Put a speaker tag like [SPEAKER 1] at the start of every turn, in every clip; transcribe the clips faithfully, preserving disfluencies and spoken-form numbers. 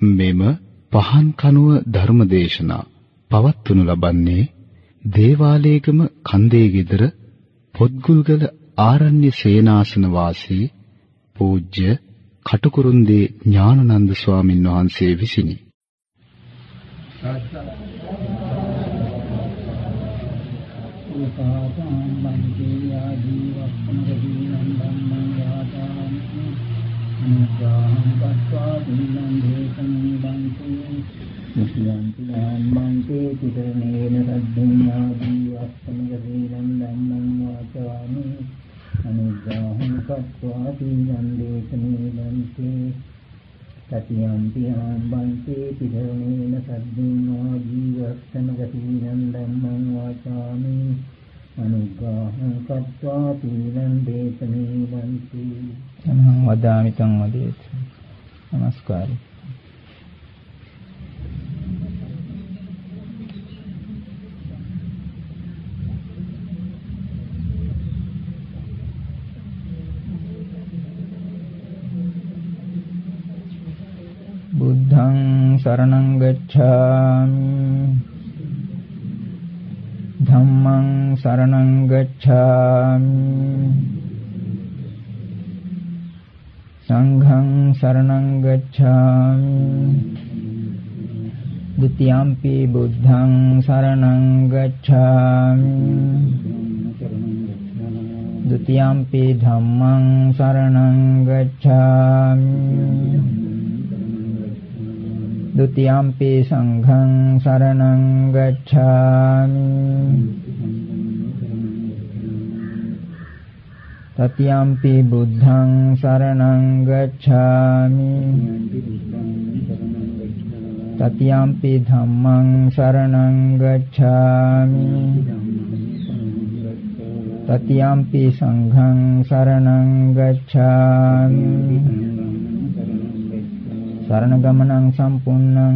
[SPEAKER 1] මෙම පහන් කනුව ධර්මදේශනා පවත්වනු ලබන්නේ දේවාලේගම කන්දේ ගෙදර පොත්ගුල්ගල ආරණ්‍ය සේනාසන වාසී පූජ්‍ය කටුකුරුන්දී ඥානানন্দ ස්වාමින් වහන්සේ විසිනි.
[SPEAKER 2] Musyantı Ammante Tiranena Radhunyadi Vastamadhilam Dhammam Vachami Anugraham Kattvati Yandekani Bante Tatyanti Ammante Tiranena Radhunyadi Vastamadhilam Dhammam Vachami Anugraham Kattvati Yandekani Bante Samham Vadami Tang Vadethu. Namaskari. Buddhaṃ saranam gacchāmi Dhammaṃ saranam gacchāmi Sangham saranam gacchāmi Dutiyampi buddhaṃ saranam gacchāmi Dutiyampi dhammaṃ saranam gacchāmi Dutiyampi sangham saranam gacchāmi Tatiyampi buddhaṃ saranam gacchāmi Tatiyampi dhammaṃ saranam gacchāmi Tatiyampi sangham saranam gacchāmi Saranagamanaṃ sampunnaṃ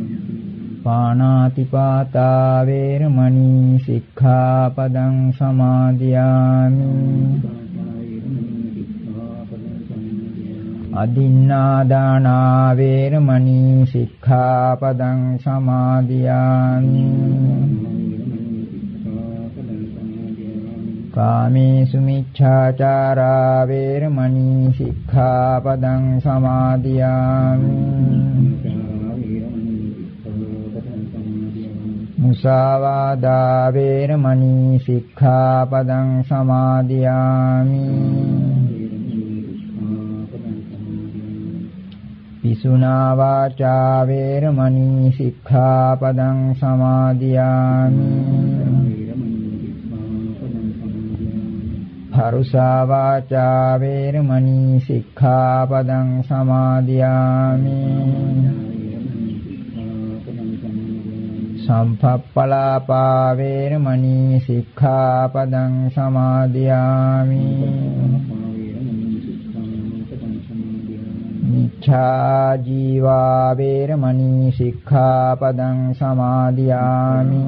[SPEAKER 2] Pānātipātā vēramaṇī sikkhapadam samādiyāmi Adinādānā vēramaṇī sikkhapadam samādiyāmi Kāmesu miccācārā vēramaṇī sikkhapadam samādiyāmi Musāvādā vēramaṇī sikkhapadam samādiyāmi Pisunā vācā vēramaṇī sikkhapadam samādiyāmi Parusā vācā vēramaṇī sikkhapadam samādiyāmi Samphappalāpā vēramaṇī sikkhapadam samādiyāmi Micchā jīvā vēramaṇī sikkhapadam samādiyāmi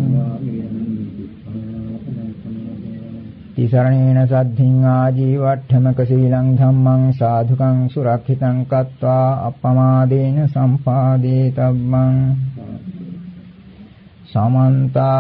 [SPEAKER 2] Tisaranena saddhiṃ ājīvaṭṭhamaka sīlaṃ dhammaṃ sādhukaṃ surakkhitāṃ kattvā appamādena sampādetabbam Samantā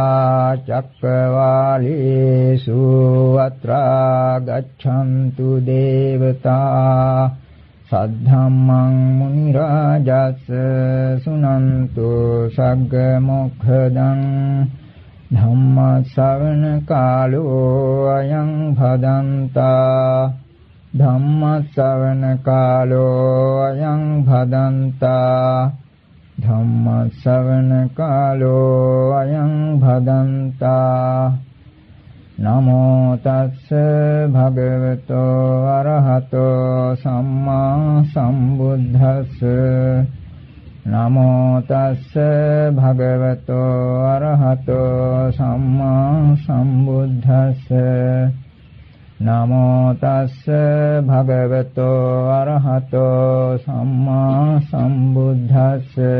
[SPEAKER 2] cakkavālesu atrā gacchantu devatā saddhammaṃ munirājassa sunantu sagga mokkhaдаṃ Dhamma savana kālo ayaṃ bhadantā Dhamma savana kālo ayaṃ bhadantā Dhamma savana kālo ayaṃ bhadantā Namo tassa bhagavato arahato sammā sambuddhassa Namo tassa bhagavato arahato sammā sambuddhassa Namo tassa bhagavato arahato sammā sambuddhassa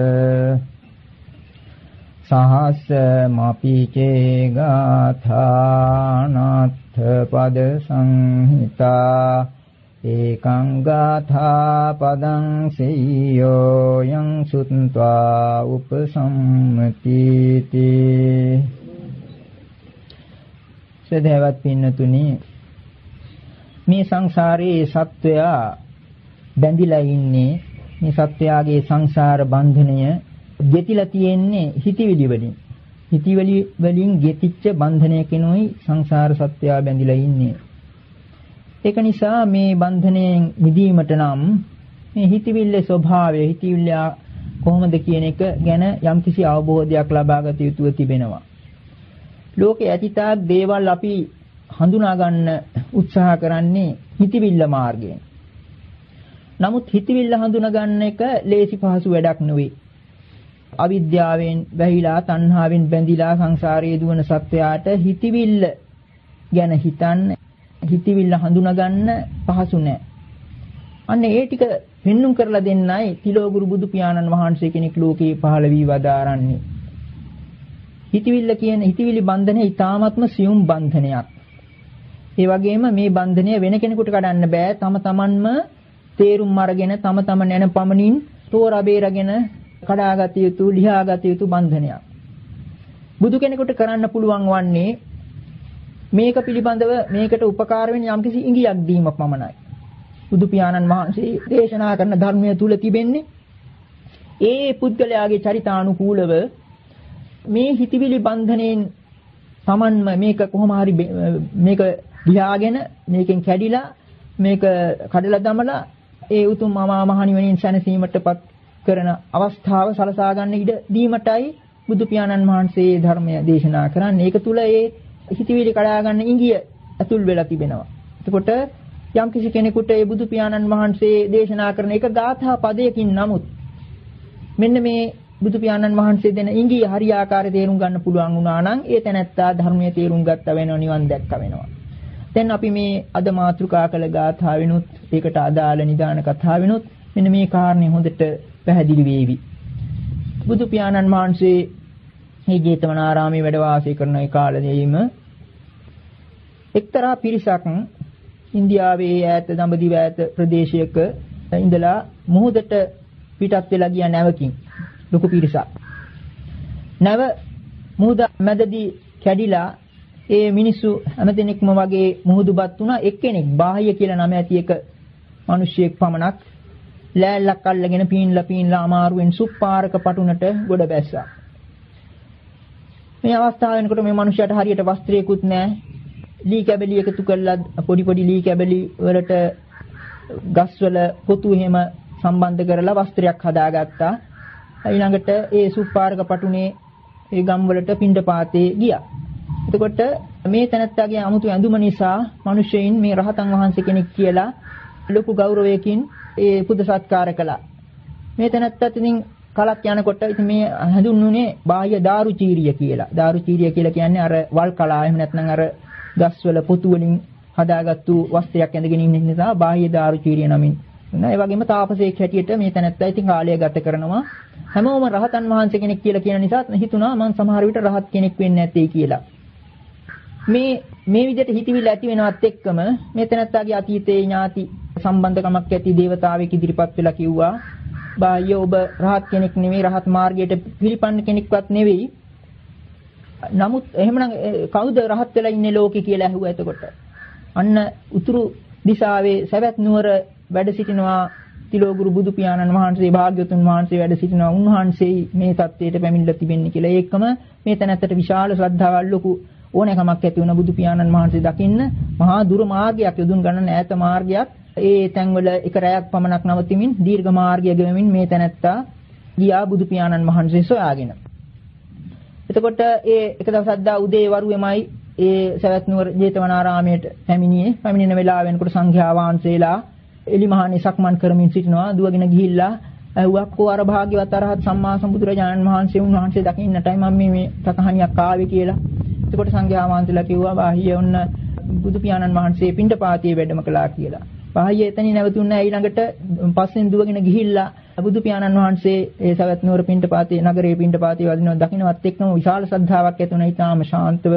[SPEAKER 2] Sahassa mapice gāthā nattha pada sanhitā ඒකං ගාථා පදං සෙය්‍යෝ යං සුත්වා උපසම්මතිති. සදහවත් පින්නතුනි, මේ සංසාරයේ සත්වයා බැඳිලා ඉන්නේ. මේ සත්වයාගේ සංසාර බන්ධනය ගෙතිලා තියෙන්නේ හිතවිලි වලින්. හිතවිලි වලින් ගෙතිච්ච බන්ධනයකිනුයි සංසාර සත්වයා බැඳිලා ඉන්නේ. ඒක නිසා මේ බන්ධනයෙන් මිදීමට නම් මේ හිතවිල්ලේ ස්වභාවය, හිතවිල්ල කොහොමද කියන එක ගැන යම්කිසි අවබෝධයක් ලබා ගත යුතුව තිබෙනවා. ලෝකයේ ඇතිතාක් දේවල් අපි හඳුනා ගන්න උත්සාහ කරන්නේ හිතවිල්ල මාර්ගයෙන්. නමුත් හිතවිල්ල හඳුනා ගන්න එක ලේසි පහසු වැඩක් නෙවෙයි. අවිද්‍යාවෙන් වැහිලා තණ්හාවෙන් බැඳිලා සංසාරයේ දුවන සත්වයාට හිතවිල්ල ගැන හිතන්න, හිතවිල්ල හඳුනා ගන්න පහසු නෑ. අන්න ඒ ටික පෙන්눔 කරලා දෙන්නයි තිලෝගුරු බුදු පියාණන් වහන්සේ කෙනෙක් ලෝකේ පහළ වී වදාරන්නේ. හිතවිල්ල කියන හිතවිලි බන්ධනය ඊ타ත්ම සියුම් බන්ධනයක්. ඒ වගේම මේ බන්ධනය වෙන කෙනෙකුට කඩන්න බෑ. තම තමන්ම තේරුම් අරගෙන තම තම නැන පමණින් තෝරා බේරගෙන කඩාගත යුතු, ලියාගත යුතු බන්ධනයක්. බුදු කෙනෙකුට කරන්න පුළුවන් වන්නේ මේක පිළිබඳව මේකට උපකාර වෙන යම්කිසි ඉඟියක් දීම පමණයි. බුදු පියාණන් වහන්සේ දේශනා කරන ධර්මය තුල තිබෙන්නේ ඒ පුද්ගලයාගේ චරිතානුකූලව මේ හිතවිලි බන්ධණයෙන් Tamanම මේක කොහොම හරි මේක ලියාගෙන මේකෙන් කැඩිලා මේක කඩලා දමලා ඒ උතුම් මහා මහණිවරින් සැනසීමටපත් කරන අවස්ථාව සලසා ගන්න ඉඩ දීමටයි බුදු පියාණන් වහන්සේ ධර්මය දේශනා කරන්නේ. ඒක තුල ඒ හිතවිලි කඩා ගන්න ඉඟිය අතුල් වෙලා තිබෙනවා. එතකොට යම් කිසි කෙනෙකුට ඒ බුදු පියාණන් වහන්සේ දේශනා කරන එක ගාථා පදයකින් නමුත් මෙන්න මේ බුදු පියාණන් වහන්සේ දෙන ඉඟිය හරියාකාරව තේරුම් ගන්න පුළුවන් වුණා නම් ඒ තැනැත්තා ධර්මයේ තේරුම් ගත්තා වෙනවා, නිවන් දැක්කා වෙනවා. දැන් අපි මේ අද මාතෘකා කළ ගාථාවෙනුත් ඒකට අදාළ නිදාන කතාවෙනුත් මෙන්න මේ කාරණේ හොඳට පැහැදිලි වේවි. බුදු පියාණන් වහන්සේ මේ ජේතවනාරාමයේ වැඩ වාසය කරන ඒ කාලයේම එක්තරා පිරිසක් ඉන්දියාවේ ඈත දඹදිව ඈත ප්‍රදේශයක ඉඳලා මුහුදට පිටත් වෙලා ගිය නැවකින් ලොකු පිරිසක්. නැව මුහුද මැදදී කැඩිලා ඒ මිනිස්සු හැමදෙනෙක්ම වගේ මුහුදුපත් වුණා. එක්කෙනෙක් බාහ්‍ය කියලා නම ඇති එක මිනිසියෙක් පමණක් ලෑල්ලක් අල්ලගෙන පීන්ලා පීන්ලා අමාරුවෙන් සුප්පාරක පටුනට ගොඩ බැස්සා. මේ අවස්ථාව වෙනකොට මේ මිනිහයාට හරියට වස්ත්‍රයකුත් නැහැ. ලී කැබලි එකතු කරලා පොඩි පොඩි ලී කැබලි වලට ගස්වල පොතු එහෙම සම්බන්ධ කරලා වස්ත්‍රයක් හදාගත්තා. ඊළඟට ඒ සුප්පාරක පටුනේ ඒ ගම් වලට පිණ්ඩපාතේ ගියා. එතකොට මේ තැනත්තාගේ 아무තු ඇඳුම නිසා මිනිසෙයින් මේ රහතන් වහන්සේ කෙනෙක් කියලා ලොකු ගෞරවයකින් ඒ පුද සත්කාර කළා. මේ තැනත්තාත් ඉතින් කලක් යනකොට ඉතින් මේ හඳුන්වන්නේ බාහ්‍ය දාරුචීරිය කියලා. දාරුචීරිය කියලා කියන්නේ අර වල් කලා එහෙම නැත්නම් අර ගස්වල පොතු වලින් හදාගත්තු වස්ත්‍රයක් ඇඳගෙන ඉන්න නිසා බාහ්‍ය දාරුචීරිය නමින්. ඒ වගේම තාපසයෙක් හැටියට මේ තැනත්තා ඉතින් කාලය ගත කරනවා. හැමෝම රහතන් වහන්සේ කෙනෙක් කියලා කියන නිසා හිතුණා මම සමහර විට රහත් කෙනෙක් වෙන්නේ නැtei කියලා. මේ මේ විදිහට හිතවිල්ල ඇති වෙනවත් එක්කම මේ තැනත්තාගේ අතීතයේ ඥාති සම්බන්ධකමක් ඇති දේවතාවෙක් ඉදිරිපත් වෙලා කිව්වා බාහ්‍ය ඔබ රහත් කෙනෙක් නෙවෙයි, රහත් මාර්ගයට පිළිපන්න කෙනෙක්වත් නෙවෙයි. නමුත් එහෙමනම් කවුද රහත් වෙලා ඉන්නේ ලෝකේ කියලා ඇහුවා. එතකොට අන්න උතුරු දිශාවේ සවැත් නුවර වැඩ සිටිනවා තිලෝගුරු බුදු පියාණන් වහන්සේ, භාග්‍යවතුන් වහන්සේ වැඩ සිටිනවා. උන්වහන්සේ මේ தත්ත්වයට පැමිණලා තිබෙන්නේ කියලා. ඒකම මේ තැනත්තට විශාල ශ්‍රද්ධාවක් ලොකු ඕනෑකමක් ඇති වුණ බුදු පියාණන් වහන්සේ දකින්න මහා දුර මාර්ගයක් යොදුන් ගණන ඈත මාර්ගයක් ඒ තැන්වල එක රැයක් පමණක් නවතිමින් දීර්ඝ මාර්ගය ගෙවමින් මේ තැනත්තා ගියා බුදු පියාණන් වහන්සේ සොයාගෙන. එතකොට ඒ එක දවසක් දා උදේ වරුවේමයි ඒ සවැත් නුවර ජේතවනාරාමයට පැමිණියේ. පැමිණෙන වෙලාව වෙනකොට සංඝයා වහන්සේලා එලිමහානේ සක්මන් කරමින් සිටිනවා. දුවගෙන ගිහිල්ලා ඇහුවා කෝ අර භාග්‍යවත් අරහත් සම්මා සම්බුදුරජාණන් වහන්සේ උන්වහන්සේ දකින්නටයි මම මේ මේ සතහනියක් ආවේ කියලා. එතකොට සංඝයා වහන්සේලා කිව්වා බාහ්‍ය ඔන්න බුදු පියාණන් වහන්සේ පිණ්ඩපාතයේ වැඩම කළා කියලා. බාහ්‍ය එතනින් නැවතුන්නේ ඊළඟට පස්සෙන් දුවගෙන ගිහිල්ලා බුදු පියාණන් වහන්සේ ඒ සවැත් නුවර පිණ්ඩපාතයේ නගරයේ පිණ්ඩපාතයේ වදිනවා දකින්නවත් එක්කම විශාල ශ්‍රද්ධාවක් ඇති වුණා. ඊටාම ශාන්තව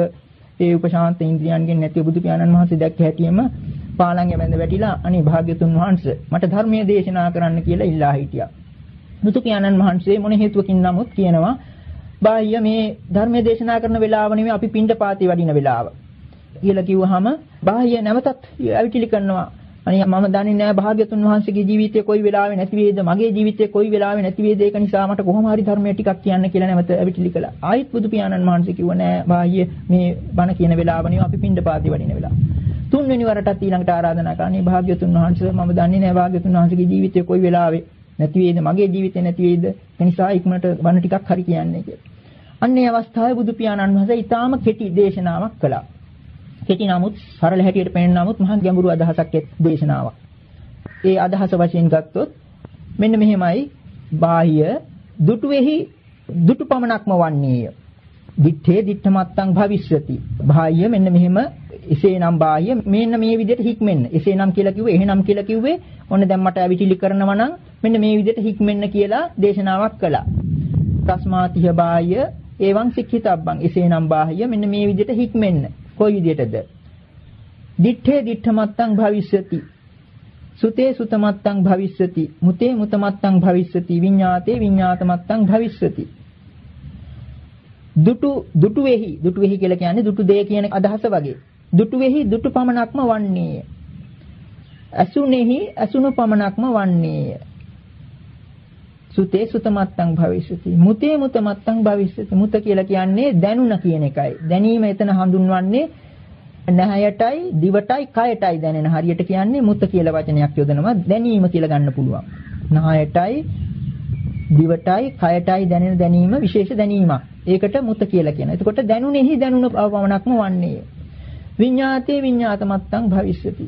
[SPEAKER 2] ඒ උපශාන්ත ඉන්ද්‍රියයන්ගෙන් නැති බුදු පියාණන් වහන්සේ දැක්ක හැටියෙම පාලංගෙ මැද වැටිලා අනේ භාග්‍යතුන් වහන්සේ මට ධර්මයේ දේශනා කරන්න කියලා ඉල්ලා හිටියා. බුදු පියාණන් වහන්සේ මොන හේතුවකින් නමුත් කියනවා බාහ්‍ය මේ ධර්මයේ දේශනා කරන වෙලාව නෙමෙයි අපි පිණ්ඩපාතේ වඩින වෙලාව කියලා කිව්වහම බාහ්‍ය නැවතත් අවිටිලි කරනවා. අනේ මම දන්නේ නැහැ භාග්‍යතුන් වහන්සේගේ ජීවිතේ කොයි වෙලාවෙ නැති වේද මගේ ජීවිතේ කොයි වෙලාවෙ නැති වේද ඒක නිසා මට කොහොම හරි ධර්මයේ ටිකක් කියන්න කියලා නැවත අවිටිලි කළා. ආයිත් බුදු පියාණන් වහන්සේ කිව්වා නෑ බාහ්‍ය මේ බණ කියන වෙලාව නෙවෙයි අපි පිණ්ඩපාතේ වඩින වෙලාව. තුන්වෙනි වරටත් ඊළඟට ආරාධනා කරන්නේ භාග්‍යතුන් වහන්සේ මම දන්නේ නැහැ භාග්‍යතුන් වහන්සේගේ ජීවිතේ කොයි වෙලාවෙ නැති වේද මගේ ජීවිතේ නැති වේද ඒ නිසා ඉක්මනට බණ ටිකක් හරි කියන්නේ කියලා. අන්න ඒ අවස්ථාවේ බුදු පියාණන් වහන්සේ ඊටාම කෙටි දේශනාවක් කළා. කෙටි නමුත් සරල හැටියට පෙනෙන නමුත් මහා ගැඹුරු අදහසක් එක් දේශනාවක්. ඒ අදහස වශයෙන් ගත්තොත් මෙන්න මෙහෙමයි බාහ්‍ය දුටුවේහි දුටු පමණක්ම වන්නේය. දිත්තේ දිත්තමත්තං භවිෂ්‍යති. බාහ්‍ය මෙන්න මෙහෙම එසේනම් බාහ්‍ය මෙන්න මේ විදිහට හික්මෙන්න. එසේනම් කියලා කිව්වේ එහෙනම් කියලා කිව්වේ ඔන්න දැන් මට අවිටිලි කරනවා නම් මෙන්න මේ විදිහට හික්මෙන්න කියලා දේශනාවක් කළා. තස්මාතිහ බාහ්‍ය එවං සික්ඛිතබ්බං. එසේනම් බාහ්‍ය මෙන්න මේ විදිහට හික්මෙන්න. කොයි විදිහටද? දිත්තේ දිත්තමත්තං භවිෂ්‍යති. සුතේ සුතමත්තං භවිෂ්‍යති. මුතේ මුතමත්තං භවිෂ්‍යති. විඤ්ඤාතේ විඤ්ඤාතමත්තං භවිෂ්‍යති. දුටු දුටුවේහි දුටුවේහි කියලා කියන්නේ දුටු දෙය කියන අදහස වගේ. දුටුවේහි දුටු පමණක්ම වන්නේය. අසුනේහි අසුණු පමණක්ම වන්නේය. සුතේ සුතමත්තං භවිෂ්‍යති. මුතේ මුතමත්තං භවිෂ්‍යති. මුත කියලා කියන්නේ දැනුණ කියන එකයි. දැනීම එතන හඳුන්වන්නේ නැහැයටයි දිවටයි කයටයි දැනෙන හරියට කියන්නේ මුත කියලා වචනයක් යොදනවා දැනීම කියලා ගන්න පුළුවන්. නැහැයටයි දිවටයි කයටයි දැනෙන දැනීම විශේෂ දැනීමක්. ඒකට මුත කියලා කියනවා. එතකොට දැනුනේහි දැනුණ පමණක්ම වන්නේය. විඤ්ඤාතේ විඤ්ඤාතමත්තං භවිෂ්‍යති.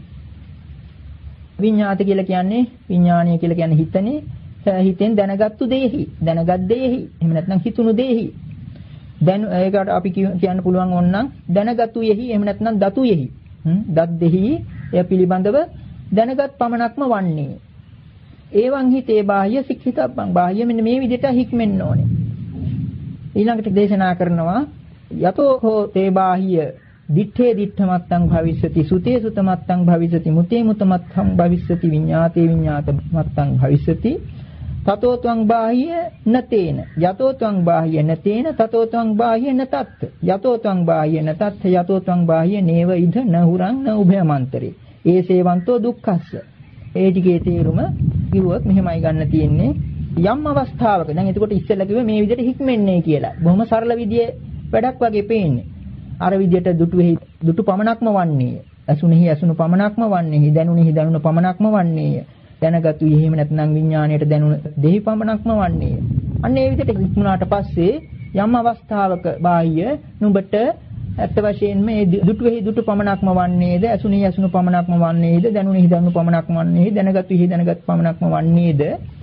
[SPEAKER 2] විඤ්ඤාත කියලා කියන්නේ විඥානීය කියලා කියන්නේ හිතනේ හිතෙන් දැනගත්තු දෙෙහි දැනගත් දෙෙහි එහෙම නැත්නම් හිතුණු දෙෙහි දැන් ඒකට අපි කියන්න පුළුවන් ඕනනම් දැනගත්තු යෙහි එහෙම නැත්නම් දතු යෙහි දත් දෙෙහි එය පිළිබඳව දැනගත් පමණක්ම වන්නේ ඒවං හිතේ බාහ්‍ය සික්ඛිතබ්බං බාහ්‍ය මෙන්න මේ විදිහට හික්මෙන්න ඕනේ ඊළඟට දේශනා කරනවා යතෝ හෝ තේ බාහ්‍ය දිත්තේ දිත්තමත්තං භවිෂ්‍යති සුතේ සුතමත්තං භවිෂ්‍යති මුතේ මුතමත්තං භවිෂ්‍යති විඤ්ඤාතේ විඤ්ඤාතමත්තං භවිෂ්‍යති තතෝ ත්වං බාහ්‍ය නතේන යතෝ ත්වං බාහ්‍ය නතේන තතෝ ත්වං බාහ්‍ය නතත් යතෝ ත්වං බාහ්‍ය නතත් යතෝ ත්වං බාහ්‍ය නේව ඉද නහුරං න උභයමන්තරේ ඒසේවන්තෝ දුක්ඛස්ස ඒ ටිකේ තේරුම කිව්වොත් මෙහෙමයි ගන්න තියෙන්නේ යම් අවස්ථාවක දැන් එතකොට ඉස්සෙල්ලා කිව්වේ මේ විදිහට හික්මෙන්නේ කියලා බොහොම සරල විදියේ වැඩක් වගේ පේන්නේ අර විදිහට දුටුෙහි දුටු පමණක්ම වන්නේ අසුනේහි අසුණු පමණක්ම වන්නේ දැනුනේහි දැනුණු පමණක්ම වන්නේ දැනගතු එහෙම නැත්නම් විඥාණයට දැනුණ දෙහි පමණක්ම වන්නේ අන්න ඒ විදිහට හික්මුණාට පස්සේ යම් අවස්ථාවක බාහ්‍ය නුඹට ඇත්ත වශයෙන්ම මේ දුටුෙහි දුටු පමණක්ම වන්නේද අසුනේහි අසුණු පමණක්ම වන්නේද දැනුනේහි දැනුණු පමණක්ම වන්නේද දැනගතුෙහි දැනගත් පමණක්ම වන්නේද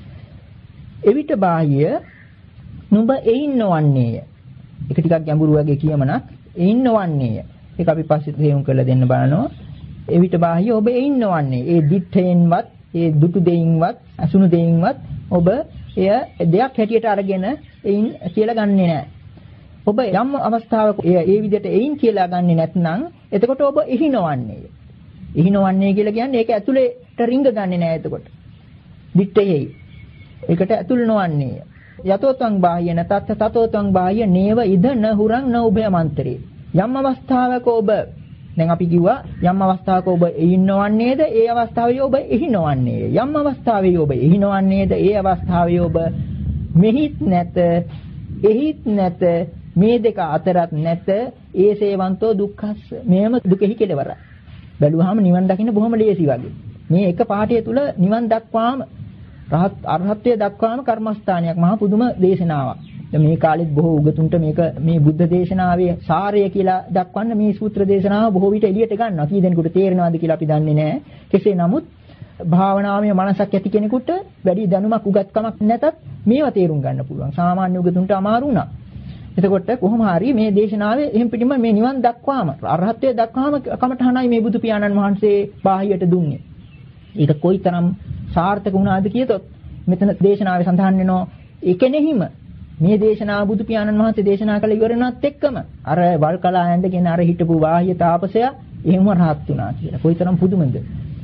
[SPEAKER 2] එවිට බාහ්‍ය නුඹ එයින් නොවන්නේය ඒක ටිකක් ගැඹුරු වගේ කියමනක් එයින් නොවන්නේය. ඒක අපි පස්සේ තේරුම් කරලා දෙන්න බලනවා. එවිට බාහ්‍ය ඔබ එයින් නොවන්නේ. ඒ දිත්තෙන්වත්, ඒ දුටු දෙයින්වත්, අසුණු දෙයින්වත් ඔබ එය දෙයක් හැටියට අරගෙන එයින් කියලා ගන්නෙ නෑ. ඔබ යම් අවස්ථාවක ඒ විදිහට එයින් කියලා ගන්නෙ නැත්නම් එතකොට ඔබ එහි නොවන්නේය. එහි නොවන්නේ කියලා කියන්නේ ඒක ඇතුළේට රිංග ගන්නෙ නෑ එතකොට. දිත්තෙහි. ඒකට ඇතුළ නොවන්නේය. යතෝ ත්වං බාහ්‍ය නතත් තතෝ ත්වං බාහ්‍ය නේව ඉද න හුරං න උභයමන්තරේ යම් අවස්ථාවක ඔබ දැන් අපි කිව්වා යම් අවස්ථාවක ඔබ එහි නොවන්නේද ඒ අවස්ථාවේ ඔබ එහි නොවන්නේය යම් අවස්ථාවේ ඔබ එහි නොවන්නේද ඒ අවස්ථාවේ ඔබ මෙහිත් නැත එහිත් නැත මේ දෙක අතරත් නැත ඒ සේවන්තෝ දුක්ඛස්ස මේම දුකෙහි කෙලවරයි බැලුවාම නිවන් දකින්න බොහොම ලේසි වගේ මේ එක පාඩිය තුල නිවන් දක්වාම රහත් අරහත්ත්වයට දක්වාම කර්මස්ථානයක් මහා පුදුම දේශනාවක්. දැන් මේ කාලෙත් බොහෝ උගතුන්ට මේක මේ බුද්ධ දේශනාවේ සාරය කියලා දක්වන්න මේ සූත්‍ර දේශනාව බොහෝ විට එළියට ගන්නවා. කී දෙනෙකුට තේරෙනවද කියලා අපි දන්නේ නැහැ. කෙසේ නමුත් භාවනාවේ මනසක් ඇති කෙනෙකුට වැඩි දැනුමක් උගත්කමක් නැතත් මේවා තේරුම් ගන්න පුළුවන්. සාමාන්‍ය උගතුන්ට අමාරු වුණා. එතකොට කොහොම හරි මේ දේශනාවේ එහෙම් පිටින්ම මේ නිවන් දක්වාම අරහත්ත්වයට දක්වාම කමඨහනයි මේ බුදු පියාණන් වහන්සේ බාහියට දුන්නේ. ඒක කොයිතරම් සාර්ථක වුණාද කියතොත් මෙතන දේශනාවේ සඳහන් වෙනවා එකෙනෙහිම මේ දේශනාව බුදු පියාණන් වහන්සේ දේශනා කළ ඉවරනත් එක්කම අර වල්කලා ඇඳගෙන අර හිටපු වාහ්‍ය තාපසයා එහෙම රහත් වුණා කියලා. කොයිතරම් පුදුමද?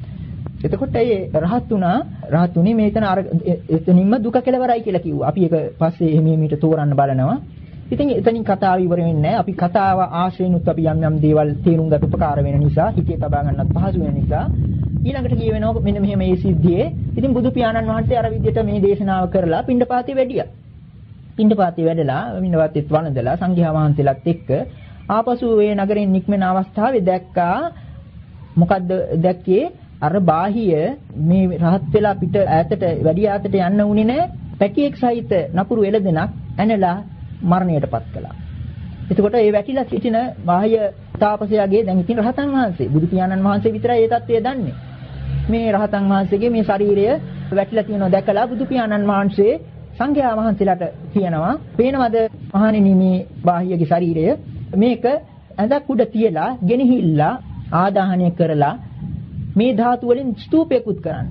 [SPEAKER 2] එතකොට ඒ රහත් වුණා රහත් උනේ මේතන අර එතනින්ම දුක කෙලවරයි කියලා කිව්වා. අපි ඒක පස්සේ එහෙම මීට තෝරන්න බලනවා. ඉතින් එතනින් කතාව ඉවර වෙන්නේ නැහැ. අපි කතාව ආශ්‍රයෙන්ුත් අපි යම් යම් දේවල් තේරුම් ගන්න උපකාර වෙන නිසා, හිතේ තබා ගන්නත් පහසු වෙන නිසා ඊළඟට කියවෙනවා මෙන්න මෙහෙම මේ සිද්ධියේ. ඉතින් බුදු පියාණන් වහන්සේ අර විදිහට මේ දේශනාව කරලා පිණ්ඩපාතේ වැඩියා. පිණ්ඩපාතේ වැඩලා පිණ්ඩපාතෙත් වළඳලා සංඝයා වහන්සේලාත් එක්ක ආපසු ඒ නගරෙන් නික්මෙන අවස්ථාවේ දැක්කා මොකද්ද දැක්කේ අර බාහිය මේ රහත් වෙලා පිට ඈතට වැඩි ඈතට යන්න උනේ නැහැ. පැටියෙක් සහිත නපුරු එළදෙනක් ඇනලා මරණයටපත් කළා. එතකොට ඒ වැටිලා සිටින බාහ්‍ය තාපසයාගේ දැන් ඉතින් රහතන් වහන්සේ බුදු පියාණන් වහන්සේ විතරයි ඒ தත්ත්වය දන්නේ. මේ රහතන් වහන්සේගේ මේ ශරීරය වැටිලා තියෙනවා දැකලා බුදු පියාණන් වහන්සේ සංඝයා වහන්සේලාට කියනවා පේනවද මහණෙනි මේ බාහ්‍යගේ ශරීරය මේක ඇඳක් උඩ තියලා ගෙනහිල්ලා ආදාහනය කරලා මේ ධාතු වලින් ස්තූපයකුත් කරන්න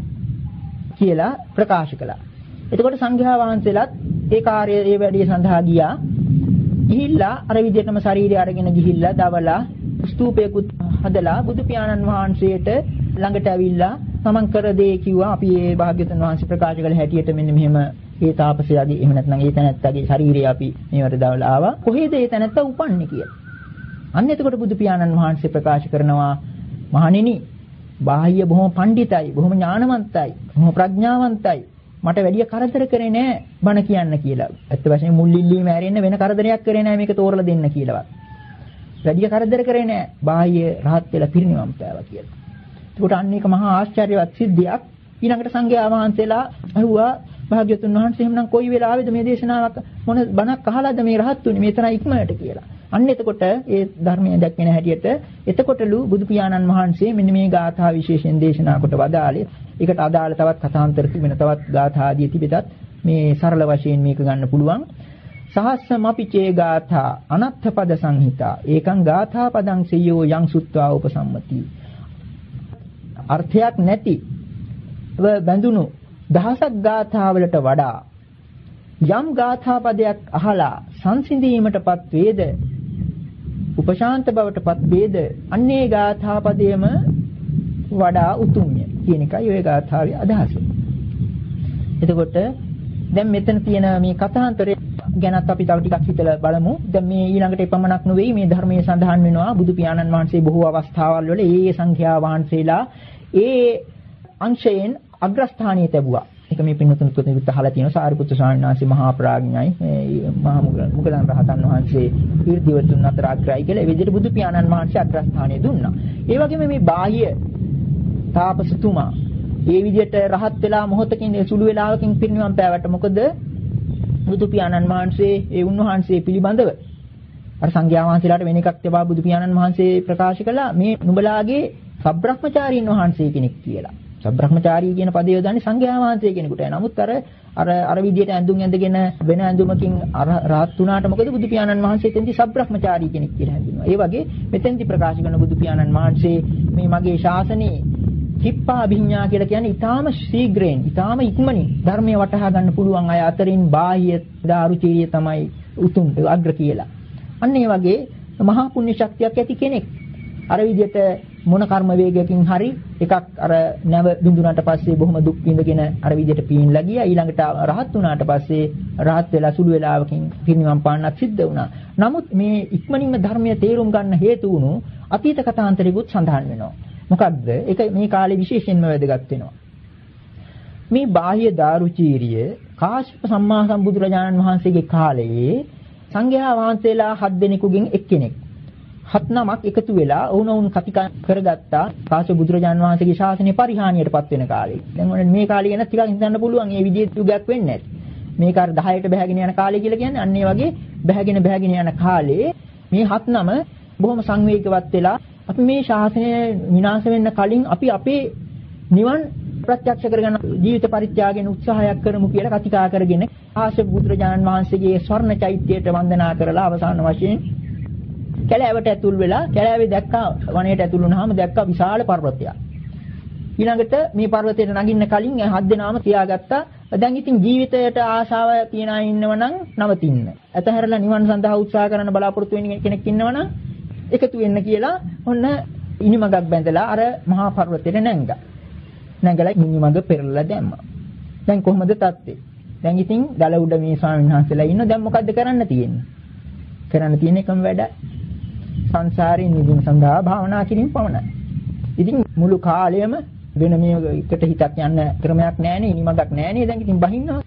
[SPEAKER 2] කියලා ප්‍රකාශ කළා. එතකොට සංඝයා වහන්සේලාත් ඒ කාර්යය ඒ වැඩේ සඳහා ගියා. ගිහිල්ලා අර විදිහටම ශරීරය අරගෙන ගිහිල්ලා දවලා ස්තූපයකුත් හදලා බුදු පියාණන් වහන්සේට ළඟට ඇවිල්ලා තමන් කර දේ කිව්වා. අපි ඒ භාග්‍යවතුන් වහන්සේ ප්‍රකාශ කළ හැටියට මෙන්න මෙහෙම ඒ තාපසයාගේ එහෙම නැත්නම් ඒ තැනැත්තාගේ ශරීරය අපි මේවට දවලා ආවා. කොහේද ඒ තැනැත්තා උපන්නේ කියලා. අන්න එතකොට බුදු පියාණන් වහන්සේ ප්‍රකාශ කරනවා මහණෙනි බාහ්‍ය බොහොම පඬිතයි, බොහොම ඥානවන්තයි, බොහොම ප්‍රඥාවන්තයි. මට වැඩි කරදර කරේ නෑ බණ කියන්න කියලා. ඇත්ත වශයෙන්ම මුල්ලිල්ලී මෑරෙන්න වෙන කරදරයක් කරේ නෑ මේක තෝරලා දෙන්න කියලාවත්. වැඩි කරදර කරේ නෑ බාහ්‍ය රහත් වෙලා පිරිනිවන් පෑවා කියලා. ඒකට අන්න ඒක මහා ආශ්චර්යවත් සිද්ධියක්. ඊළඟට සංඝයා වහන්සේලා අහුවා භාග්‍යවතුන් වහන්සේ එහෙනම් කොයි වෙලාවෙද මේ දේශනාවක් මොන බණක් අහලාද මේ රහත් උනේ මේ තරම් ඉක්මනට කියලා. අන්න එතකොට ඒ ධර්මයේ දැක්වෙන හැටියට එතකොටලු බුදු පියාණන් වහන්සේ මෙන්න මේ ගාථා විශේෂයෙන් දේශනා කොට වදාළේ. ඒකට අදාළ තවත් කථාන්තර තිබෙන තවත් ගාථා ආදී තිබෙතත් මේ සරල වශයෙන් මේක ගන්න පුළුවන්. සහස්සමපිචේ ගාථා අනත්ථ පද සංහිතා ඒකං ගාථා පදං සෙය්‍යෝ යං සුත්වා උපසම්මති. අර්ථයක් නැති බඳුණු දහසක් ගාථා වලට වඩා යම් ගාථා පදයක් අහලා සංසිඳීමටපත් වේද උපශාන්ත බවටපත් වේද අන්නේ ගාථා පදයේම වඩා උතුම්ය කියන එකයි ඔය ගාථාවේ අදහස. එතකොට දැන් මෙතන තියෙන මේ කථාන්තරය ගැනත් අපි තව ටිකක් හිතලා බලමු. දැන් මේ ඊළඟට එපමණක් නෙවෙයි මේ ධර්මයේ සඳහන් වෙනවා බුදු පියාණන් වහන්සේ බොහෝ අවස්ථාවල් වල ඒ සංඛ්‍යා වහන්සේලා ඒ අංශයෙන් අග්‍රස්ථානීය ලැබුවා. ඒක මේ පින්නතුන් තුනට අහලා තියෙනවා. සාරිපුත්‍ර ස්වාමීන් වහන්සේ මහා ප්‍රඥයි මහා මුගලන් රහතන් වහන්සේ ඊර්දිවතුන් අතර අග්‍රයි කියලා ඒ විදිහට බුදු පියාණන් වහන්සේ අග්‍රස්ථානීය දුන්නා. ඒ වගේම මේ බාහ්‍ය තාපසතුමා ඒ විදිහට රහත් වෙලා මොහොතකින් සුළු වේලාවකින් පිරිනිවන් පෑවට මොකද බුදු පියාණන් වහන්සේ ඒ උන්වහන්සේ පිළිබඳව අර සංඝයා වහන්සේලාට වෙන එකක් තිබා බුදු පියාණන් වහන්සේ ප්‍රකාශ කළා මේ නුඹලාගේ සබ්‍රහ්මචාරීන් වහන්සේ කෙනෙක් කියලා. සබ්‍රහ්මචාරී කියන පදේ යොදන්නේ සංඝයා වහන්සේ කෙනෙකුට. නමුත් අර අර අර විදියට ඇඳුම් ඇඳගෙන වෙන ඇඳුමකින් රහත් වුණාට මොකද බුදු පියාණන් වහන්සේ එතෙන්දි සබ්‍රහ්මචාරී කෙනෙක් කියලා හැඳින්වුවා. ඒ වගේ මෙතෙන්දි ප්‍රකාශ කරන බුදු පියාණන් වහන්සේ මේ මගේ ශාසනයේ කිප්පා අභිඥා කියලා කියන්නේ ඊටාම ශීඝ්‍රයෙන් ඊටාම ඉක්මනින් ධර්මයේ වටහා ගන්න පුළුවන් අය අතරින් බාහ්‍ය දාරුචීරිය තමයි උතුම් අග්‍ර කියලා. අන්න ඒ වගේ මහා පුණ්‍ය ශක්තියක් ඇති කෙනෙක්. අර විදිහට මොන කර්ම වේගයකින් හරි එකක් අර නැව බිඳුනාට පස්සේ බොහොම දුක් විඳගෙන අර විදිහට පීන්ලා ගියා. ඊළඟට රහත් වුණාට පස්සේ රහත් වෙලා සුළු වේලාවකින් පිරිනිවන් පාන්නත් සිද්ධ වුණා. නමුත් මේ ඉක්මනින්ම ධර්මයේ තේරුම් ගන්න හේතු වුණු අතීත කතාන්තරිකුත් සඳහන් වෙනවා. මොකක්ද? ඒක මේ කාලේ විශේෂයෙන්ම වැදගත් වෙනවා. මේ බාහ්‍ය දාරුචීරිය කාශ්‍යප සම්මා සම්බුදුරජාණන් වහන්සේගේ කාලයේ සංඝයා වහන්සේලා හත් දෙනෙකුගෙන් එක්කෙනෙක්. හත් නමක් එකතු වෙලා වුණවුන් කතිකා කරගත්තා කාශ්‍යප බුදුරජාණන් වහන්සේගේ ශාසනය පරිහානියටපත් වෙන කාලේ. දැන් මේ කාලේ ගැන ටිකක් හිතන්න පුළුවන් මේ විදිහේ යුගයක් වෙන්නේ නැති. මේක අර දහයට බැහැගෙන යන කාලය කියලා කියන්නේ අන්න ඒ වගේ බැහැගෙන බැහැගෙන යන කාලේ මේ හත් නම බොහොම සංවේගවත් වෙලා අපි මේ ශාසනය විනාශ වෙන්න කලින් අපි අපේ නිවන් ප්‍රත්‍යක්ෂ කරගන්න ජීවිත පරිත්‍යාගයෙන් උත්සාහයක් කරමු කියලා කතිකා කරගෙන කාශ්‍යප බුදුරජාණන් වහන්සේගේ ස්වර්ණ චෛත්‍යයට වන්දනා කරලා අවසාන වශයෙන් කැලෑවට ඇතුල් වෙලා කැලෑවේ දැක්කා වනයේට ඇතුල් වුණාම දැක්කා විශාල පර්වතයක්. ඊළඟට මේ පර්වතයට නගින්න කලින් හත් දෙනාම තියාගත්තා දැන් ඉතින් ජීවිතයට ආශාව තියන අය ඉන්නව නම් නවතින්න. ඇතහැරලා නිවන් සඳහා උත්සාහ කරන බලාපොරොත්තු වෙන කෙනෙක් ඉන්නව නම් එකතු වෙන්න කියලා ඔන්න ඉනිමගක් බැඳලා අර මහා පර්වතෙට නැංගා. නැංගලා ඉනිමග පෙරලලා දැම්මා. දැන් කොහොමද තත්ත්වේ? දැන් ඉතින් දල උඩ මේ ස්වාමීන් වහන්සේලා ඉන්න දැන් මොකද්ද කරන්න තියෙන්නේ? කරන්න තියෙන එකම වැඩ සංසාරේ නිවීම සඳහා භාවනා කිරීම පමණයි. ඉතින් මුළු කාලයම වෙන මේකට හිතක් යන්න ක්‍රමයක් නැහැනේ, ඉනිමගක් නැහැනේ. දැන් ඉතින් බහින්නවා.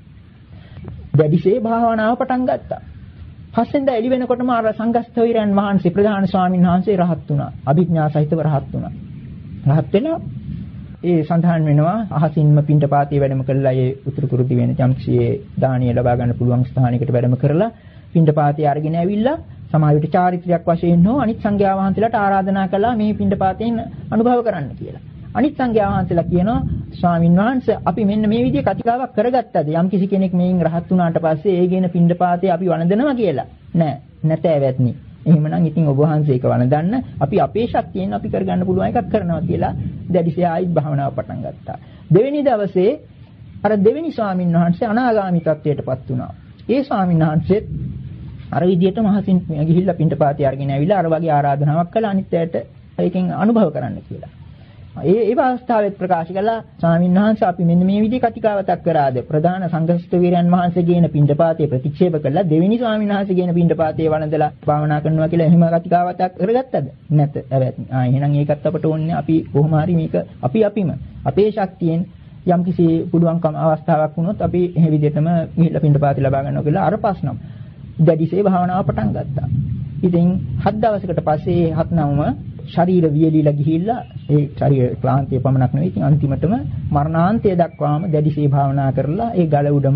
[SPEAKER 2] දැඩිසේ භාවනාව පටන් ගත්තා. පස්සෙන්ද එළි වෙනකොටම අර සංඝස්තවීරයන් වහන්සේ ප්‍රධාන ස්වාමීන් වහන්සේ රහත් වුණා. අභිඥා සහිතව රහත් වුණා. රහත් වෙනවා ඒ සඳහන් වෙනවා අහසින්ම පිණ්ඩපාතේ වැඩම කළා. ඒ උතුරු කුරු දිවෙන යම්කිසි දානිය ලබා ගන්න පුළුවන් ස්ථානයකට වැඩම කරලා පිණ්ඩපාතේ අරගෙන ඇවිල්ලා සමාජයට චාරිත්‍රාක් වශයෙන් හෝ අනිත් සංඝයා වහන්සේලාට ආරාධනා කළා මේ පිණ්ඩපාතයෙන් අනුභව කරන්න කියලා. අනිත් සංඝයා වහන්සේලා කියනවා ස්වාමීන් වහන්සේ අපි මෙන්න මේ විදිහේ කතිකාවක් කරගත්තද යම් කිසි කෙනෙක් මේන් රහත් වුණාට පස්සේ ඒගෙන පිණ්ඩපාතේ අපි වළඳනවා කියලා. නෑ නැත ඇවැත්නි. එහෙමනම් ඉතින් ඔබ වහන්සේ ඒක වළඳන්න අපි අපේ ශක්තියෙන් අපි කරගන්න පුළුවන් එකක් කරනවා කියලා දැඩිසේ ආයිත් භාවනාව පටන් ගත්තා. දෙවෙනි දවසේ අර දෙවෙනි ස්වාමීන් වහන්සේ අනාගාමී තත්වයටපත් වුණා. ඒ ස්වාමීන් වහන්සේත් අර විදිහටම අහසින් ගිහිල්ලා පිණ්ඩපාතේ අරගෙන ඇවිල්ලා අර වගේ ආරාධනාවක් කළා අනිත් අයට ඒකෙන් අනුභව කරන්න කියලා. ඒ ඒ අවස්ථාවෙත් ප්‍රකාශ කළා ස්වාමීන් වහන්සේ අපි මෙන්න මේ විදිහේ කතිකාවතක් කරාද ප්‍රධාන සංඝස්තවීරයන් වහන්සේගේන පිණ්ඩපාතේ ප්‍රතික්ෂේප කළා දෙවෙනි ස්වාමීන් වහන්සේගේන පිණ්ඩපාතේ වළඳලා භාවනා කරනවා කියලා එහෙම කතිකාවතක් කරගත්තද නැත ඇවැත්නි. ආ එහෙනම් ඒකත් අපට ඕනේ අපි කොහොම හරි මේක අපි අපිම අපේ ශක්තියෙන් යම්කිසි පුළුවන්කම අවස්ථාවක් වුණොත් අපි එහෙ විදිහටම ගිහිල්ලා පිණ්ඩපාතේ ලබා ගන්නවා කියලා අර පස්නම් දැඩිසේ භාවනාව පටන් ගත්තා. ඉතින් හත් දවසකට පස්සේ හත් නවම ශරීර වියලිලා ගිහිල්ලා ඒ ශරීර ක්ලාන්තිය පමණක් නෙවෙයි ඉතින් අන්තිමටම මරණාන්තය දක්වාම දැඩිසේ භාවනා කරලා ඒ ගල උඩම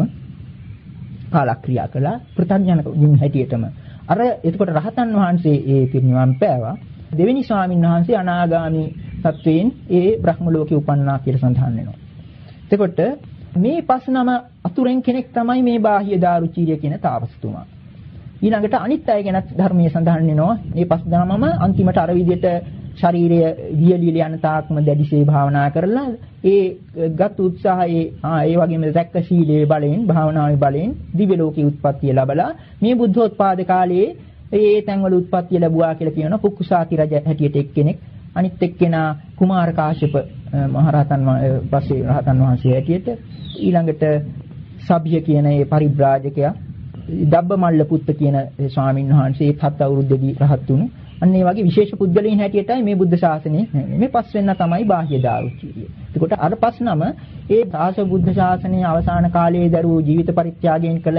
[SPEAKER 2] කාලක්‍රියා කළා ප්‍රත්‍යඥ හැටියටම. අර එතකොට රහතන් වහන්සේ ඒ පිරිනිවන් පෑවා. දෙවෙනි ස්වාමීන් වහන්සේ අනාගාමී තත්වයෙන් ඒ බ්‍රහ්ම ලෝකේ උපන්නා කියලා සඳහන් වෙනවා. එතකොට මේ පස් නම අතුරෙන් කෙනෙක් තමයි මේ බාහ්‍ය දාරුචීරිය කියන තාපසතුමා. ඊළඟට අනිත් අය ගැන ධර්මයේ සඳහන් වෙනවා. මේ පස් නමම අන්තිමට අර විදිහට ශරීරය වියලිල යන තාක්ම දැඩිසේ භාවනා කරලා ඒ ගත් උත්සාහයේ ආ ඒ වගේම දැක්ක සීලයේ බලයෙන් භාවනාවේ බලයෙන් දිව්‍ය ලෝකයේ උත්පත්තිය ලැබලා මේ බුද්ධෝත්පාද කාලයේ ඒ තැන්වල උත්පත්තිය ලැබුවා කියලා කියනවා. පුක්කුසාති රජ හැටියට එක්කෙනෙක් අනිත් එක්කෙනා කුමාර කාශ්‍යප මහරහතන් පස්සේ රහතන් වහන්සේ හැටියට ඊළඟට සබ්ය කියන ඒ පරිබ්‍රාජකයා දබ්බමල්ල පුත්ත කියන ස්වාමීන් වහන්සේ හත් අවුරුද්දේදී රහත් වුණු. අන්න ඒ වගේ විශේෂ පුද්ගලයන් හැටියටයි මේ බුද්ධ ශාසනයේ මේ පස් වෙන්න තමයි බාහ්‍ය දාරුචීරිය. එතකොට අර පස් නම ඒ දාස බුද්ධ ශාසනයේ අවසාන කාලයේ දරූ ජීවිත පරිත්‍යාගයෙන් කළ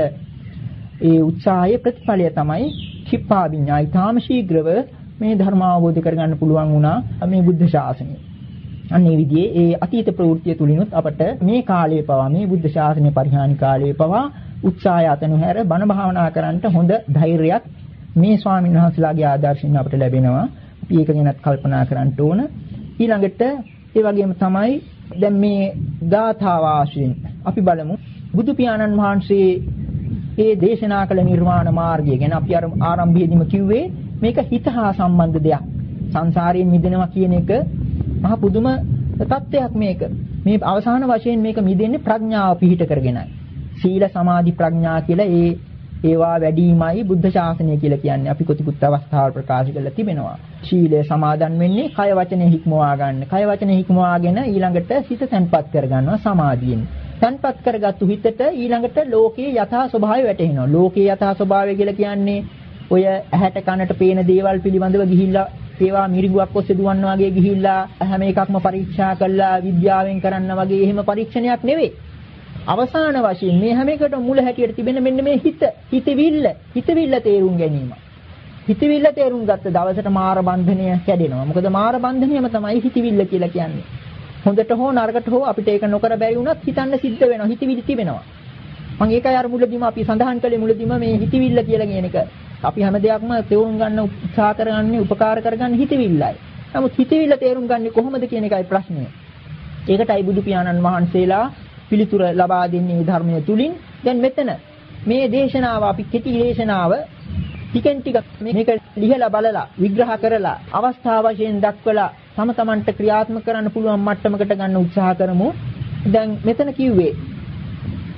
[SPEAKER 2] ඒ උත්සාහයේ ප්‍රතිඵලය තමයි කිප්පාවිඤ්ඤා. ඊටාම ශීඝ්‍රව මේ ධර්ම අවබෝධ කරගන්න පුළුවන් වුණා මේ බුද්ධ ශාසනය. අන්න ඒ විදිහේ ඒ අතීත ප්‍රවෘත්තිය තුලිනුත් අපට මේ කාලයේ පවා මේ බුද්ධ ශාසනය පරිහානි කාලයේ පවා උත්සාහය අතනු හැර බණ භාවනා කරන්නට හොඳ ධෛර්යයක් මේ ස්වාමීන් වහන්සේලාගේ ආදර්ශයෙන් අපට ලැබෙනවා. අපි ඒක ගැනත් කල්පනා කරන්න ඕන. ඊළඟට ඒ වගේම තමයි දැන් මේ ගාථා වාසයෙන් අපි බලමු බුදු පියාණන් වහන්සේ ඒ දේශනා කළ නිර්වාණ මාර්ගය ගැන අපි අර ආරම්භයේදීම කිව්වේ මේක හිත හා සම්බන්ධ දෙයක්. සංසාරයෙන් මිදෙනවා කියන එක මහ පුදුම තත්ත්වයක් මේක. මේ අවසාන වශයෙන් මේක මිදෙන්නේ ප්‍රඥාව පිහිට කරගෙනයි. සීල සමාධි ප්‍රඥා කියලා ඒ ඒවා වැඩිමයි බුද්ධ ශාසනය කියලා කියන්නේ. අපි කොතිකුත් අවස්ථාවල් ප්‍රකාශ කරලා තිබෙනවා. ශීලය සමාදන් වෙන්නේ කය වචනේ හික්මවා ගන්න. කය වචනේ හික්මවාගෙන ඊළඟට සිත තැන්පත් කරගන්නවා සමාධියෙන්. තැන්පත් කරගත්තු හිතට ඊළඟට ලෝකයේ යථා ස්වභාවය වැටහෙනවා. ලෝකයේ යථා ස්වභාවය කියලා කියන්නේ ඔය ඇහැට කනට පේන දේවල් පිළිබඳව ගිහිල්ලා ඒවා මිරිඟුවක් ඔස්සේ දුවන්න වගේ ගිහිල්ලා හැම එකක්ම පරීක්ෂා කළා විද්‍යාවෙන් කරන්න වගේ එහෙම පරීක්ෂණයක් නෙවෙයි. අවසාන වශයෙන් මේ හැම එකටම මුල හැටියට තිබෙන මෙන්න මේ හිත, හිතවිල්ල, හිතවිල්ල තේරුම් ගැනීම. හිතවිල්ල තේරුම් ගත්ත දවසට මාර බන්ධනය කැඩෙනවා. මොකද මාර බන්ධනයම තමයි හිතවිල්ල කියලා කියන්නේ. හොඳට හෝ නරකට හෝ අපිට ඒක නොකර බැරි වුණත් හිතන්න සිද්ධ වෙනවා. හිතවිලි තිබෙනවා. මම ඒකයි අර මුලදීම අපි සඳහන් කළේ මුලදීම මේ හිතවිල්ල කියලා කියන එක. අපි හැම දෙයක්ම තේරුම් ගන්න උත්සාහ කරගන්නේ උපකාර කරගන්නේ හිතවිල්ලයි. නමුත් හිතවිල්ල තේරුම් ගන්නේ කොහොමද කියන එකයි ප්‍රශ්නේ. ඒකටයි බුදු පියාණන් වහන්සේලා පිළිතුර ලබා දෙන්නේ ධර්මයේ තුලින්. දැන් මෙතන මේ දේශනාව අපි කෙටි දේශනාව ටිකෙන් ටික මේක ලිහලා බලලා විග්‍රහ කරලා අවස්ථාව වශයෙන් දක්වලා තම තමන්ට ක්‍රියාත්මක කරන්න පුළුවන් මට්ටමකට ගන්න උත්සාහ කරමු. දැන් මෙතන කිව්වේ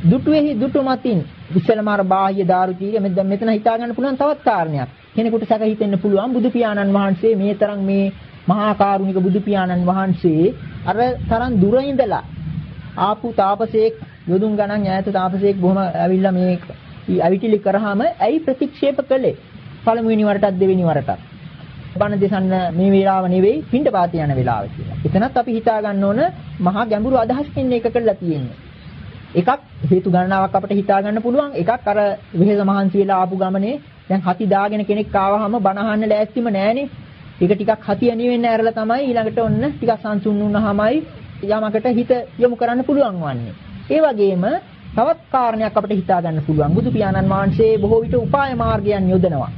[SPEAKER 2] දුටුවේහි දුටු මතින් ඉස්සෙල්ලාම අර බාහ්‍ය දාරුචීය මෙතන මෙතන හිතා ගන්න පුළුවන් තවත් කාරණයක්. කෙනෙකුට සැක හිතෙන්න පුළුවන් බුදු පියාණන් වහන්සේ මේ තරම් මේ මහා කරුණික බුදු පියාණන් වහන්සේ අර තරම් දුර ඉඳලා ආපු තාපසයෙක් යොදුන් ගණන් ඈත තාපසයෙක් බොහොම ඇවිල්ලා මේ අවිටිලි කරාම ඇයි ප්‍රතික්ෂේප කළේ? පළමුවෙනි වරටත් දෙවෙනි වරටත්. බණ දෙසන්න මේ වේලාව නෙවෙයි පින්ඩපාත යන වේලාව කියලා. එතනත් අපි හිතා ගන්න ඕන මහා ගැඹුරු අදහසකින් මේක කළා තියෙන්නේ. එකක් හේතු ගණනාවක් අපිට හිතා ගන්න පුළුවන්. එකක් අර වෙහෙස මහන්සි වෙලා ආපු ගමනේ දැන් හති දාගෙන කෙනෙක් ආවහම බණ අහන්න ලෑස්තිම නෑනේ. ඒක ටිකක් හති අනිය වෙන්න ඇරලා තමයි ඊළඟට ඔන්න ටිකක් සංසුන් වුණාමයි යමකට හිත යොමු කරන්න පුළුවන් වන්නේ. ඒ වගේම තවත් කාරණයක් අපිට හිතා ගන්න පුළුවන්. බුදු පියාණන් වහන්සේ බොහෝ විට උපාය මාර්ගයන් යොදනවා.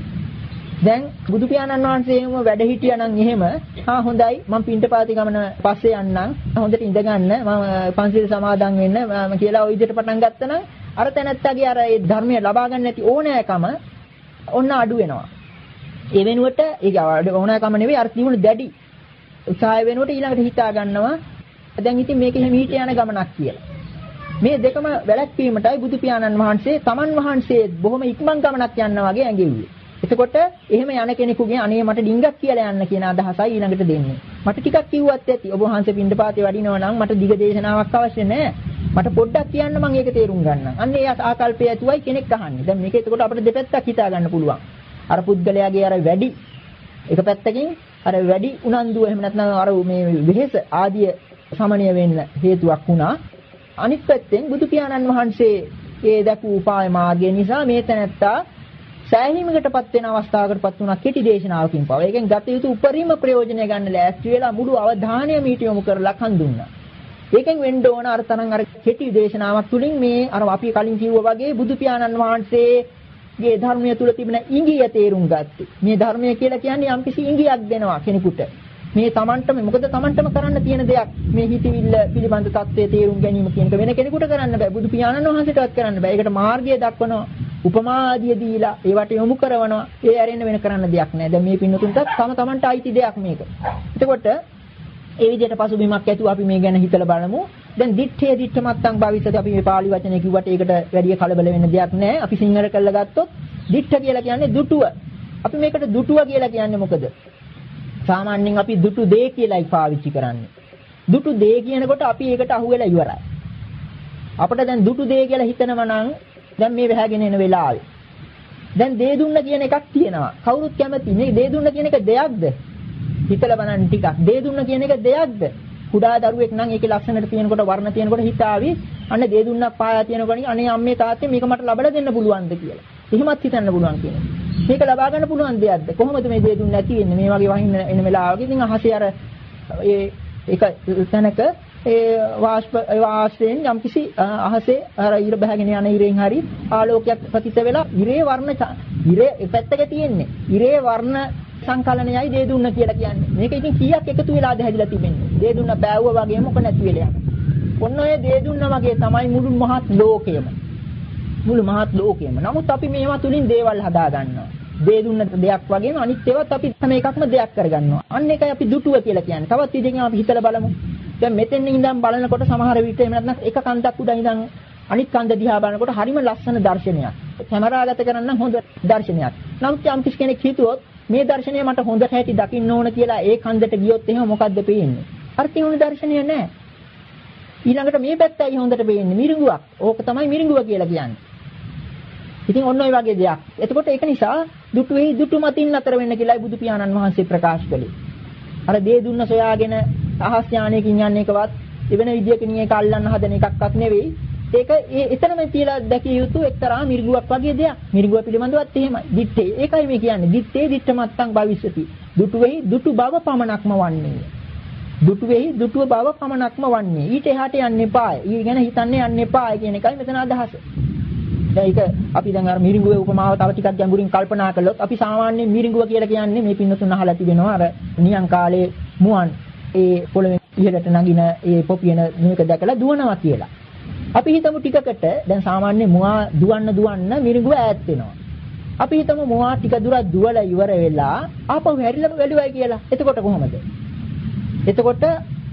[SPEAKER 2] දැන් බුදු පියාණන් වහන්සේම වැඩ හිටියා නම් එහෙම ආ හොඳයි මම පින්ඩපාති ගමන පස්සේ යන්නම් හොඳට ඉඳ ගන්න මම පන්සිල් සමාදන් වෙන්න මම කියලා ওই විදිහට පටන් ගත්තා නම් අර තැනැත්තාගේ අර ඒ ධර්මය ලබා ගන්න නැති ඕනෑකම ඔන්න අඩු වෙනවා. ඒ වෙනුවට ඒ ඕනෑකම නෙවෙයි අර තිබුණු දැඩි උත්සාහය වෙනුවට ඊළඟට හිතා ගන්නවා දැන් ඉතින් මේක එහෙම ඊට යන ගමනක් කියලා. මේ දෙකම වැළැක්වීමටයි බුදු පියාණන් වහන්සේ තමන් වහන්සේ බොහොම ඉක්මන් ගමනක් යන්න වගේ ඇඟෙව්වේ. එතකොට එහෙම යන කෙනෙකුගේ අනේ මට ඩිංගක් කියලා යන්න කියන අදහසයි ඊළඟට දෙන්නේ. මට ටිකක් කිව්වත් ඇති. ඔබ වහන්සේ පින්ඩපාතේ වඩිනවා නම් මට දිග දේශනාවක් අවශ්‍ය නැහැ. මට පොඩ්ඩක් කියන්න මම ඒක තේරුම් ගන්නම්. අන්න ඒ ආකල්පය ඇතුවයි කෙනෙක් අහන්නේ. දැන් මේක එතකොට අපිට දෙපැත්තක් හිතා ගන්න පුළුවන්. අර පුද්ගලයාගේ අර වැඩි එක පැත්තකින් අර වැඩි උනන්දුව එහෙම නැත්නම් අර මේ වෙහෙස ආදිය සමනය වෙන්න හේතුවක් වුණා. අනිත් පැත්තෙන් බුදු පියාණන් වහන්සේ ඒ දක්වූ උපාය මාර්ගය නිසා මේ තැනැත්තා සෑහීමකටපත් වෙන අවස්ථාවකටපත් වුණා කෙටි දේශනාවකින් පව. ඒකෙන් ගත යුතු උපරිම ප්‍රයෝජනය ගන්න ලෑස්ති වෙලා මුළු අවධානයම ඊට යොමු කරලා කන් දුන්නා. ඒකෙන් වෙන්න ඕන අර තරම් අර කෙටි දේශනාවක් තුලින් මේ අර අපි කලින් කිව්වා වගේ බුදු පියාණන් වහන්සේගේ ධර්මයේ තුල තිබෙන ඉඟිය තේරුම් ගත්තේ. මේ ධර්මය කියලා කියන්නේ යම්කිසි ඉඟියක් දෙනවා කෙනෙකුට. මේ Tamanටම මොකද Tamanටම කරන්න තියෙන දෙයක් මේ හිතවිල්ල පිළිබඳ தත්ත්වයේ තේරුම් ගැනීම කියන එක වෙන කෙනෙකුට කරන්න බෑ. බුදු පියාණන් වහන්සේටවත් කරන්න බෑ. ඒකට මාර්ගය දක්වනවා. උපමාදිය දීලා ඒවට යොමු කරනවා. ඒ ඇරෙන්න වෙන කරන්න දෙයක් නෑ. දැන් මේ පින්නතුන්ටත් තම තමන්ට අයිති දෙයක් මේක. එතකොට ඒ විදිහට පසුබිමක් ඇතුව අපි මේ ගැන හිතලා බලමු. දැන් දිත්තේ දිත්ත මත්තං භවිසති අපි මේ පාලි වචනේ කිව්වට ඒකට වැඩි කලබල වෙන්න දෙයක් නෑ. අපි සිංහල කරලා ගත්තොත් දිත්ත කියලා කියන්නේ දුටුව. අපි මේකට දුටුව කියලා කියන්නේ මොකද? සාමාන්‍යයෙන් අපි දුටු දේ කියලායි පාවිච්චි කරන්නේ. දුටු දේ කියනකොට අපි ඒකට අහු වෙලා ඉවරයි. අපිට දැන් දුටු දේ කියලා හිතනවා නම් දැන් මේ වැහැගෙන එන වෙලාවේ දැන් දේ දුන්න කියන එකක් තියෙනවා. කවුරුත් කැමති මේ දේ දුන්න කියන එක දෙයක්ද? හිතලා බලන්න ටිකක්. දේ දුන්න කියන එක දෙයක්ද? කුඩා දරුවෙක් නම් ඒකේ ලක්ෂණට තියෙනකොට වර්ණ තියෙනකොට හිතාවි අන්න දේ දුන්නක් පායා තියෙනකොට අනේ අම්මේ තාත්තේ මේක මට ලබලා දෙන්න පුළුවන්ද කියලා. එහෙමත් හිතන්න පුළුවන් කියනවා. මේක ලබා ගන්න පුළුවන් දෙයක්ද? කොහොමද මේ දේ දුන්න නැති වෙන්නේ? මේ වගේ වහින්න එන වෙලාවක ඉතින් අහසේ අර ඒ එක තැනක ඒ වාෂ්ප වාෂයෙන් යම්කිසි අහසේ අර ඉර බහගෙන යන ඉරෙන් හරි ආලෝකයක් පතිත වෙලා ඉරේ වර්ණ ඉරේ පැත්තක තියෙන්නේ. ඉරේ වර්ණ සංකලනයයි දේ දුන්න කියලා කියන්නේ. මේක ඉතින් කීයක් එකතු වෙලාද හැදිලා තිබෙන්නේ. දේ දුන්න බෑවුවා වගේ මොක නැති වෙලා යනවා. ඔන්න ඔය දේ දුන්න වගේ තමයි මුළු මහත් ලෝකයම. මුළු මහත් ලෝකයම. නමුත් අපි මේවා තුලින් දේවල් හදා ගන්නවා. දේ දුන්න දෙයක් වගේම අනිත් ඒවාත් අපි හැම එකක්ම දෙයක් කරගන්නවා. අන්න ඒකයි අපි දුටුව කියලා කියන්නේ. තවත් විදිහකින් අපි හිතලා බලමු. දැන් මෙතෙන් ඉඳන් බලනකොට සමහර විට එහෙම නැත්නම් එක කන්දක් උඩ ඉඳන් අනිත් කන්ද දිහා බලනකොට හරිම ලස්සන දර්ශනයක්. කැමරාගත කරන්න හොඳ දර්ශනයක්. නමුත් යම් කිසි කෙනෙක් හිතුවොත් මේ දර්ශනය මට හොඳට හැටි දකින්න ඕන කියලා ඒ කන්දට ගියොත් එහෙම මොකද්ද පේන්නේ? අර තියුණු දර්ශනය නෑ. ඊළඟට මේ පැත්තයි හොඳට පේන්නේ මිරිඟුවක්. ඕක තමයි මිරිඟුව කියලා කියන්නේ. ඉතින් ඔන්න ඔය වගේ දෙයක්. එතකොට ඒක නිසා දුටුවේ දුටු මතින් අතර වෙන්න කියලායි බුදු පියාණන් වහන්සේ ප්‍රකාශ කළේ. අර දේ දුන්න සොයාගෙන අහස් ඥානයකින් යන්නේ එකවත් එවන විදියකින් ඒක අල්ලන්න හදන එකක්වත් නෙවෙයි. ඒක ඒ එතනම තියලා දැකිය යුතු එක්තරා මිරිඟුවක් වගේ දෙයක්. මිරිඟුව පිළිබඳවත් එහෙමයි. දිත්තේ. ඒකයි මේ කියන්නේ. දිත්තේ දිත්ත මත්තං භවිෂති. දුටුවේහි දුටු බව පමණක්ම වන්නේ. දුටුවේහි දුටුව බව පමණක්ම වන්නේ. ඊට එහාට යන්න එපාය. ඊ ගැන හිතන්නේ යන්න එපාය කියන එකයි මෙතන අදහස. දැන් ඒක අපි දැන් අර මිරිඟුවේ උපමාව තව ටිකක් ගැඹුරින් කල්පනා කළොත් අපි සාමාන්‍යයෙන් මිරිඟුව කියලා කියන්නේ මේ පින්නතුන් අහලා තිබෙනවා අර නියං කාලේ මුවන් ඒ පොළවේ ඉහළට නගින ඒ පොපියන මේක දැකලා දුවනවා කියලා. අපි හිතමු ටිකකට දැන් සාමාන්‍ය මුවා දුවන්න දුවන්න මිරිඟුව ඈත් වෙනවා. අපි හිතමු මුවා ටික දුරක් දුවලා ඉවර වෙලා ආපහු හැරිලා වැළුවයි කියලා. එතකොට කොහොමද? එතකොට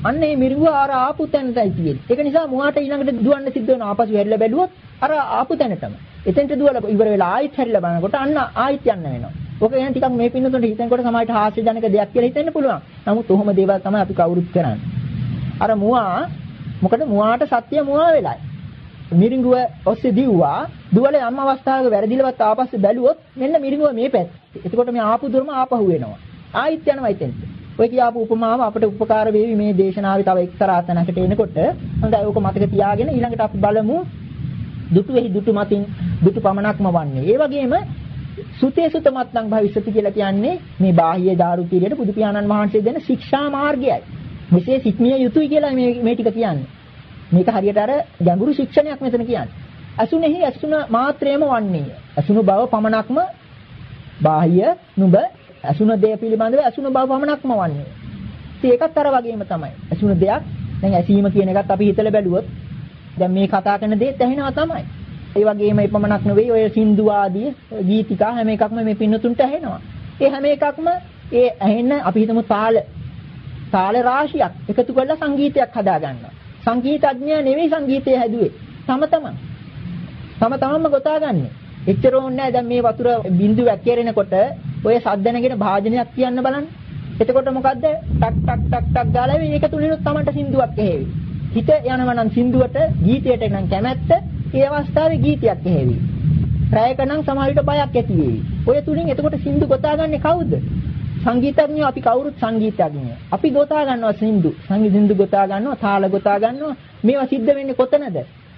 [SPEAKER 2] අන්න මේ මිරිඟුව අර ආපු තැනටයි තියෙන්නේ. ඒක නිසා මුවාට ඊළඟට දුවන්න සිද්ධ වෙනවා. ආපසු හැරිලා බැලුවොත් අර ආපු තැනටම. එතෙන්ට දුවලා ඉවර වෙලා ආයෙත් හැරිලා බලනකොට අන්න ආයෙත් යන්න වෙනවා. ඔක ගැන ටිකක් මේ පින්නතුන්ට හිතෙනකොට සමාජයට හාස්‍යජනක දෙයක් කියලා හිතෙන්න පුළුවන්. නමුත් ඔහොම දේවල් තමයි අපි කවුරුත් කරන්නේ. අර මුවා මොකද මුවාට සත්‍ය මුවා වෙලයි. මිරිඟුව ඔස්සේ දිව්වා දුවල යම් අවස්ථාවක වැරදිලවත් ආපස්සේ බැලුවොත් මෙන්න මිරිඟුව මේ පැත්තේ. එතකොට මේ ආපු දුරම ආපහු වෙනවා. ආයෙත් යනවා එතෙන්ට. ඔය කියාපු උපමාව අපට උපකාර වේවි මේ දේශනාවේ තව එක්තරා තැනකට එනකොට. හොඳයි ඕක මතක තියාගෙන ඊළඟට අපි බලමු දුටු වෙහි දුටු මතින් දුටු පමණක්ම වන්නේ. ඒ වගේම සුතේ සුතමත්නම් භවිෂති කියලා කියන්නේ මේ බාහ්‍ය දාරුකීරියට බුදු පියාණන් වහන්සේ දෙන ශික්ෂා මාර්ගයයි. මෙසේ සික්මිය යුතුයි කියලා මේ මේ ටික කියන්නේ. මේක හරියට අර ගැඹුරු ශික්ෂණයක් මෙතන කියන්නේ. අසුනේහි අසුන මාත්‍රයම වන්නේ. අසුන බව පමණක්ම බාහ්‍ය නුඹ අසුන දෙය පිළිබඳව අසුන බව පමණක්ම වන්නේ. ඉතින් ඒකත් අර වගේම තමයි. අසුන දෙයක් දැන් ඇසීම කියන එකත් අපි හිතලා බැලුවොත් දැන් මේ කතා කරන දේත් ඇහෙනවා තමයි. ඒ වගේම එපමණක් නෙවෙයි ඔය සින්දු ආදී ගීතිකා හැම එකක්ම මේ පින්නතුන්ට ඇහෙනවා. ඒ හැම එකක්ම ඒ ඇහෙන අපි හිතමු තාල තාල රාශියක් එකතු කරලා සංගීතයක් හදා ගන්නවා. සංගීතඥයා නෙවෙයි සංගීතය හැදුවේ. තම තමන්. තම තමන්ම ගොතාගන්නේ. එච්චර ඕනේ නැහැ දැන් මේ වතුර බින්දුවක් කෙරෙනකොට ඔය සද්ද නැගෙන භාජනයක් කියන්න බලන්න. එතකොට මොකද්ද? ටක් ටක් ටක් ටක් ගාලා මේක තුලිනුත් තමන්ට සින්දුවක් ඇහෙවි. හිත යනවා නම් සින්දුවට ගීතයට නම් කැමැත්ත ඒ අවස්ථාවේ ගීතයක් ඇහෙවි. ප්‍රයක නම් සමාහිත බයක් ඇති වෙවි. ඔය තුලින් එතකොට සින්දු ගොතාගන්නේ කවුද? සංගීතඥයෝ අපි කවුරුත් සංගීතඥයෝ. අපි ගොතා ගන්නවා සින්දු. සංගීත සින්දු ගොතා ගන්නවා, තාල ගොතා ගන්නවා. මේවා සිද්ධ වෙන්නේ කොතනද?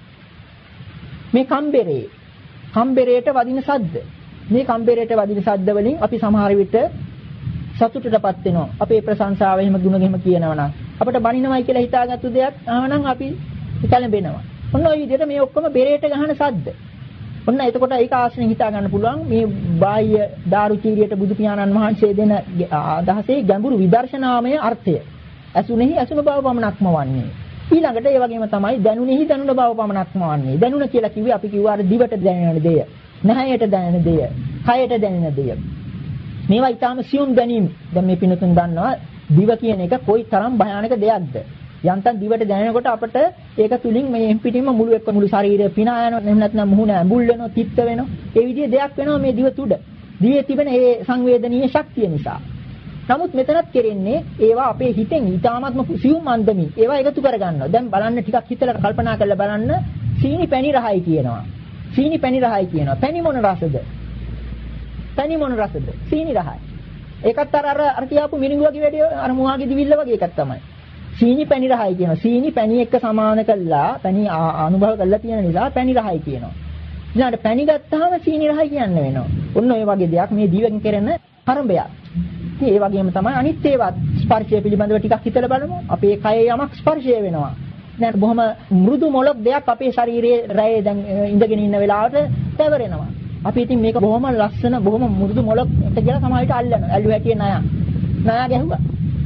[SPEAKER 2] මේ කම්බරේ. කම්බරේට වදින සද්ද. මේ කම්බරේට වදින සද්ද වලින් අපි සමහර විට සතුටටපත් වෙනවා. අපේ ප්‍රශංසාව එහෙම ගුණ ගෙම කියනවා නම් අපිට බනිනවයි කියලා හිතාගත්තු දෙයක් ආවනම් අපි කැළඹෙනවා. ඔන්න ඔය විදිහට මේ ඔක්කොම බෙරේට ගහන සද්ද. ඔන්න එතකොට ඒක ආශ්‍රයෙන් හිතා ගන්න පුළුවන් මේ බාහ්‍ය දාරුචීරියට බුදු පියාණන් වහන්සේ දෙන අදහසේ ගැඹුරු විදර්ශනාමය අර්ථය. අසුනේහි අසුන බව පමණක්ම වන්නේ. ඊළඟට ඒ වගේම තමයි දැනුනේහි දැනුන බව පමණක්ම වන්නේ. දැනුන කියලා කිව්වේ අපි කිව්වා අර දිවට දැනෙන දෙය, නැහැයට දැනෙන දෙය, කයට දැනෙන දෙය. මේවා ඊටාම සියුම් දැනීම්. දැන් මේ පිනතුන් දන්නවා දිව කියන එක කොයි තරම් භයානක දෙයක්ද. යන්තම් දිවට දැනෙනකොට අපිට ඒක තුලින් මේ පිටින්ම මුළු එක්ක මුළු ශරීරය පිනා යනවා. එහෙම නැත්නම් මුහුණ ඇඹුල් වෙනවා, තිත්ත වෙනවා. ඒ විදිහේ දෙයක් වෙනවා මේ දිව තුඩ. දිවේ තිබෙන ඒ සංවේදනීය ශක්තිය නිසා. නමුත් මෙතනත් කෙරෙන්නේ ඒවා අපේ හිතෙන් ඊටාත්ම සියුම් අන්දමින් ඒවා එකතු කරගන්නවා. දැන් බලන්න ටිකක් හිතලා කල්පනා කරලා බලන්න සීනි පැණි රහයි කියනවා. සීනි පැණි රහයි කියනවා. පැණි මොන රසද? පැණි මොන රසද? සීනි රහයි. ඒකත් අර අර අර කියාපු මිරිඟු වගේ වැඩි අර මුවාගේ දිවිල්ල වගේ එකක් තමයි. සීනි පැණි රහයි කියනවා. සීනි පැණි එක්ක සමාන කළා පැණි අනුභව කරලා තියෙන නිසා පැණි රහයි කියනවා. ඊළඟට පැණි ගත්තාම සීනි රහයි කියන්න වෙනවා. ඔන්න ඔය වගේ දෙයක් මේ දිවෙන් කරන හරඹයක්. ඉතින් ඒ වගේම තමයි අනිත් ඒවත් ස්පර්ශය පිළිබඳව ටිකක් හිතලා බලමු. අපේ කයේ යමක් ස්පර්ශය වෙනවා. දැන් බොහොම මෘදු මොලොක් දෙයක් අපේ ශරීරයේ රැයේ දැන් ඉඳගෙන ඉන්න වෙලාවට තැවරෙනවා. අපි ඉතින් මේක බොහොම ලස්සන බොහොම මෘදු මොලොක් එක කියලා සමාහිත අල්ලනවා. ඇල්ලු හැටියේ නයා. නයා ගැහුවා.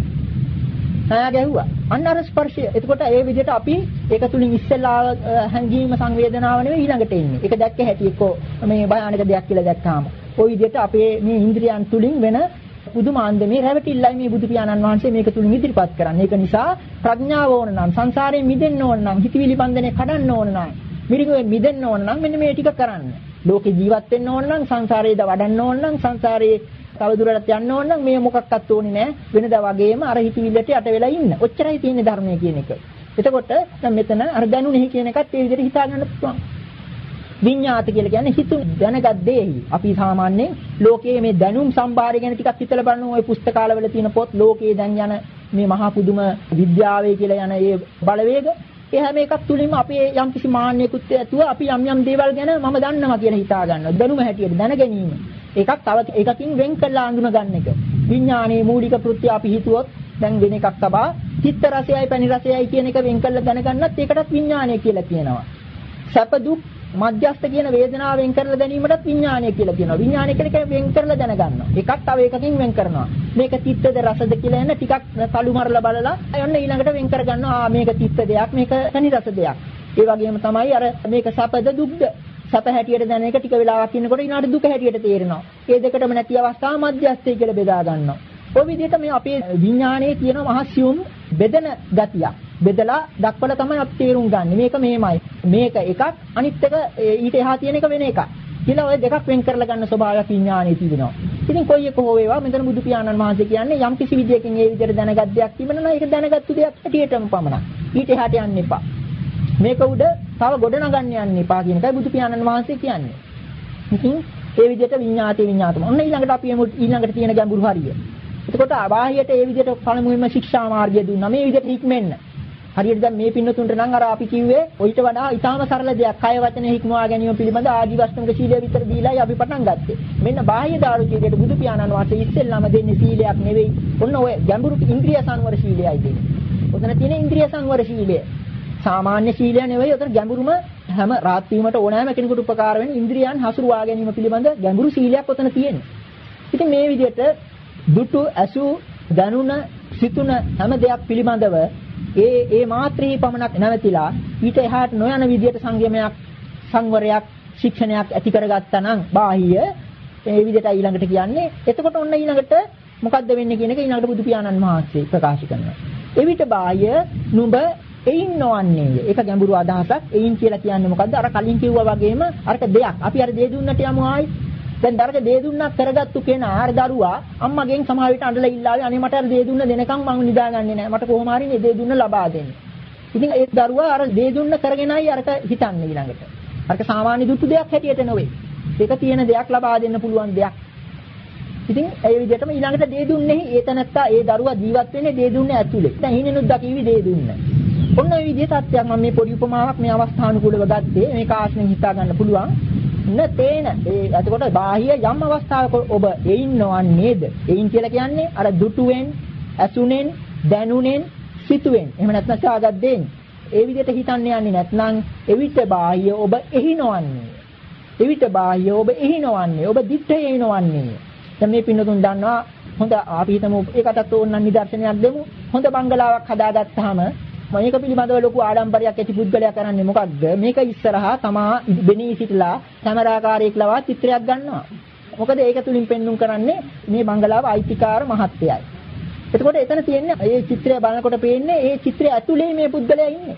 [SPEAKER 2] නයා ගැහුවා. අන්න අර ස්පර්ශය. එතකොට ඒ විදිහට අපි ඒක තුලින් ඉස්සෙල්ලා හැංගීම සංවේදනාව නෙවෙයි ඊළඟට එන්නේ. ඒක දැක්ක හැටි එක්ක මේ භයානක දෙයක් කියලා දැක්කාම. ওই විදිහට අපේ මේ ඉන්ද්‍රියන් තුලින් වෙන බුදුමාන්දමේ රැවටිල්ලයි මේ බුදු පියාණන් වහන්සේ මේක තුලින් ඉදිරිපත් කරන්නේ. ඒක නිසා ප්‍රඥාව ඕන නම් සංසාරයෙන් මිදෙන්න ඕන නම් හිතවිලි බන්ධනේ කඩන්න ඕන නම් මිරිඟුවෙන් මිදෙන්න ඕන නම් මෙන්න මේ ටික කරන්න. ලෝකේ ජීවත් වෙන්න ඕන නම් සංසාරේද වඩන්න ඕන නම් සංසාරේ තව දුරටත් යන්න ඕන නම් මේ මොකක්වත් ඕනේ නැහැ. වෙනදා වගේම අර හිතවිල්ලට යට වෙලා ඉන්න. ඔච්චරයි තියෙන්නේ ධර්මයේ කියන එක. එතකොට දැන් මෙතන අර දැනුනේ කියන එකත් ඒ විදිහට හිතා ගන්න පුළුවන්. විඤ්ඤාත කියලා කියන්නේ හිතු දැනගත් දෙෙහි. අපි සාමාන්‍යයෙන් ලෝකයේ මේ දැනුම් සම්භාරය ගැන ටිකක් හිතලා බලනවා. ওই පුස්තකාලවල තියෙන පොත් ලෝකයේ දැන් යන මේ මහා පුදුම විද්‍යාවේ කියලා යන ඒ බලවේග ඒ හැම එකක් තුලින්ම අපේ යම් කිසි මාන්නයකුත් ඇතුව අපි යම් යම් දේවල් ගැන මම දන්නවා කියලා හිතා ගන්නවා. දැනුම හැටියට දැන ගැනීම. ඒකක් තව එකකින් වෙන් කරලා අඳුන ගන්න එක. විඥානයේ මූලික කෘත්‍ය අපි හිතුවොත් දැන් වෙන එකක් තබා චිත්ත රසයයි පැණි රසයයි කියන එක වෙන් කරලා දැනගන්නත් ඒකටත් විඥානය කියලා කියනවා. සැප දුක් මධ්‍යස්ථ කියන වේදනාව වෙන් කරලා දැනීමටත් විඥානය කියලා කියනවා. විඥානය කියන එක වෙන් කරලා දැනගන්නවා. එකක් තව එකකින් වෙන් කරනවා. මේක තිත්තද රසද කියලා එන්න ටිකක් කළු මරලා බලලා යන්න ඊළඟට වෙන් කරගන්නවා. ආ මේක තිත්ත දෙයක් මේක පැණි රස දෙයක්. ඒ වගේම තමයි අර මේක සැපද දුක්ද සැප හැටියට දැන එක ටික වෙලාවක් ඉන්නකොට ඊළඟට දුක හැටියට තේරෙනවා. මේ දෙකටම නැති අවස්ථාව මධ්‍යස්ථය කියලා බෙදා ගන්නවා. ඔය විදිහට මේ අපේ විඥානයේ තියෙන මහා සියුම් බෙදෙන ගතියක්. බෙදලා දක්වලා තමයි අපි තේරුම් ගන්න. මේක මෙහෙමයි. මේක එකක් අනිත් එක ඊට එහා තියෙන එක වෙන එකක්. කියලා ඔය දෙකක් වෙන් කරලා ගන්න ස්වභාවයක් විඥානයේ තියෙනවා. ඉතින් කොයි එක හෝ වේවා මෙතන බුදු පියාණන් වහන්සේ කියන්නේ යම් කිසි විදියකින් ඒ විදිහට දැනගත් දෙයක් තිබෙනවා නම් ඒක දැනගත්තු දෙයක් හැටියටම පමණක්. ඊට එහාට යන්න එපා. මේක උඩ තව ගොඩනගන්න යන්න එපා කියන එකයි බුදු පියාණන් වහන්සේ කියන්නේ. ඉතින් ඒ විදිහට විඤ්ඤාතේ විඤ්ඤාතම. ඔන්න ඊළඟට අපි එමු ඊළඟට තියෙන ගැඹුරු හරිය. එතකොට බාහියට ඒ විදිහට පළමුවෙන්ම ශික්ෂා මාර්ගය දුන්නා. මේ විදිහට හික්මෙන්න. හරියට දැන් මේ පින්නතුන්ට නම් අර අපි කිව්වේ ඔయిత වඩා ඊටාම සරල දෙයක්. කය වචනේ හික්මවා ගැනීම පිළිබඳ ආදිවස්තුන්ගේ සීලය විතර දීලායි අපි පටන් ගත්තේ. මෙන්න බාහ්‍ය දාරුචීයට බුදු පියාණන් වහන්සේ ඉස්සෙල්ලාම දෙන්නේ සීලයක් නෙවෙයි. ඔන්න ඔය ගැඹුරු ඉන්ද්‍රිය සංවර සීලයයි දෙන්නේ. ඔතන තියෙන ඉන්ද්‍රිය සංවර සීලය. සාමාන්‍ය සීලය නෙවෙයි. ඔතන ගැඹුරුම හැම රාත් වීමට ඕනෑම කෙනෙකුට උපකාර වෙන ඉන්ද්‍රියන් හසුරුවා ගැනීම පිළිබඳ ගැඹුරු සීලයක් ඔතන තියෙනවා. ඉතින් මේ විදිහට දුටු අසු දනුන සිතුන හැම දෙයක් පිළිබඳව ඒ ඒ මාත්‍රී පමණක් නැවතිලා ඊට එහාට නොයන විදියට සංයමයක් සංවරයක් ශික්ෂණයක් ඇති කරගත්තා නම් බාහිය ඒ විදිහට ඊළඟට කියන්නේ එතකොට ඔන්න ඊළඟට මොකද්ද වෙන්නේ කියන එක ඊළඟට බුදු පියාණන් වහන්සේ ප්‍රකාශ කරනවා. එවිට බාහිය නුඹ එයින් නොවන්නේය. ඒක ගැඹුරු අදහසක්. එයින් කියලා කියන්නේ මොකද්ද? අර කලින් කිව්වා වගේම අරක දෙයක්. අපි අර දේ දුන්නට යමු ආයි. දැන් දරක දේ දුන්නක් කරගත්තු කෙනා අර දරුවා අම්මගෙන් සමහර විට අඬලා ඉල්ලාවේ අනේ මට අර දේ දුන්න දෙනකම් මම නිදාගන්නේ නැහැ. මට කොහොම හරි මේ දේ දුන්න ලබා දෙන්න. ඉතින් ඒ දරුවා අර දේ දුන්න කරගෙනයි අරක හිතන්නේ ඊළඟට. අරක සාමාන්‍ය දුටු දෙයක් හැටියට නෙවෙයි. ඒක තියෙන දෙයක් ලබා දෙන්න පුළුවන් දෙයක්. ඉතින් ඒ විදිහටම ඊළඟට දේ දුන්නේ ඒ තැනත්තා ඒ දරුවා ජීවත් වෙන්නේ දේ දුන්නේ ඇතුලේ. දැන් හිනෙනුත් දකිවි දේ දුන්න. ඔන්න ඔය විදිහේ තත්ත්වයක් මම මේ පොඩි උපමාවක් මේ අවස්ථානුකූලව ගත්තේ. මේක ආශ්‍රයෙන් හිතා ගන්න පුළුවන්. නතේන ඒ එතකොට බාහිය යම් අවස්ථාවක ඔබ එයින් නොවන්නේද? එයින් කියලා කියන්නේ අර දුටුවෙන්, ඇසුනෙන්, දැනුනෙන්, සිතුවෙන්. එහෙම නැත්නම් සාගත් දෙයින්. ඒ විදිහට හිතන්නේ යන්නේ නැත්නම් එවිට බාහිය ඔබ එහි නොවන්නේ. එවිට බාහිය ඔබ එහි නොවන්නේ. ඔබ දිත්තේ නොවන්නේ. දැන් මේ පින්නතුන් දන්නවා හොඳ අපි හිතමු ඒකටත් ඕනනම් නිදර්ශනයක් දෙමු. හොඳ බංගලාවක් හදාගත්තාම මේක පිළිබඳව ලොකු ආඩම්බරයක් ඇති පුද්ගලයා කරන්නේ මොකක්ද? මේක ඉස්සරහා තමා බෙනී සිටලා කැමරාකාරයෙක් ලවා චිත්‍රයක් ගන්නවා. මොකද ඒක තුලින් පෙන්눔 කරන්නේ මේ බංගලාව අයිතිකාර මහත්තයයි. එතකොට එතන තියෙන්නේ මේ චිත්‍රය බලනකොට පේන්නේ මේ චිත්‍රය ඇතුලේ මේ පුද්ගලයා ඉන්නේ.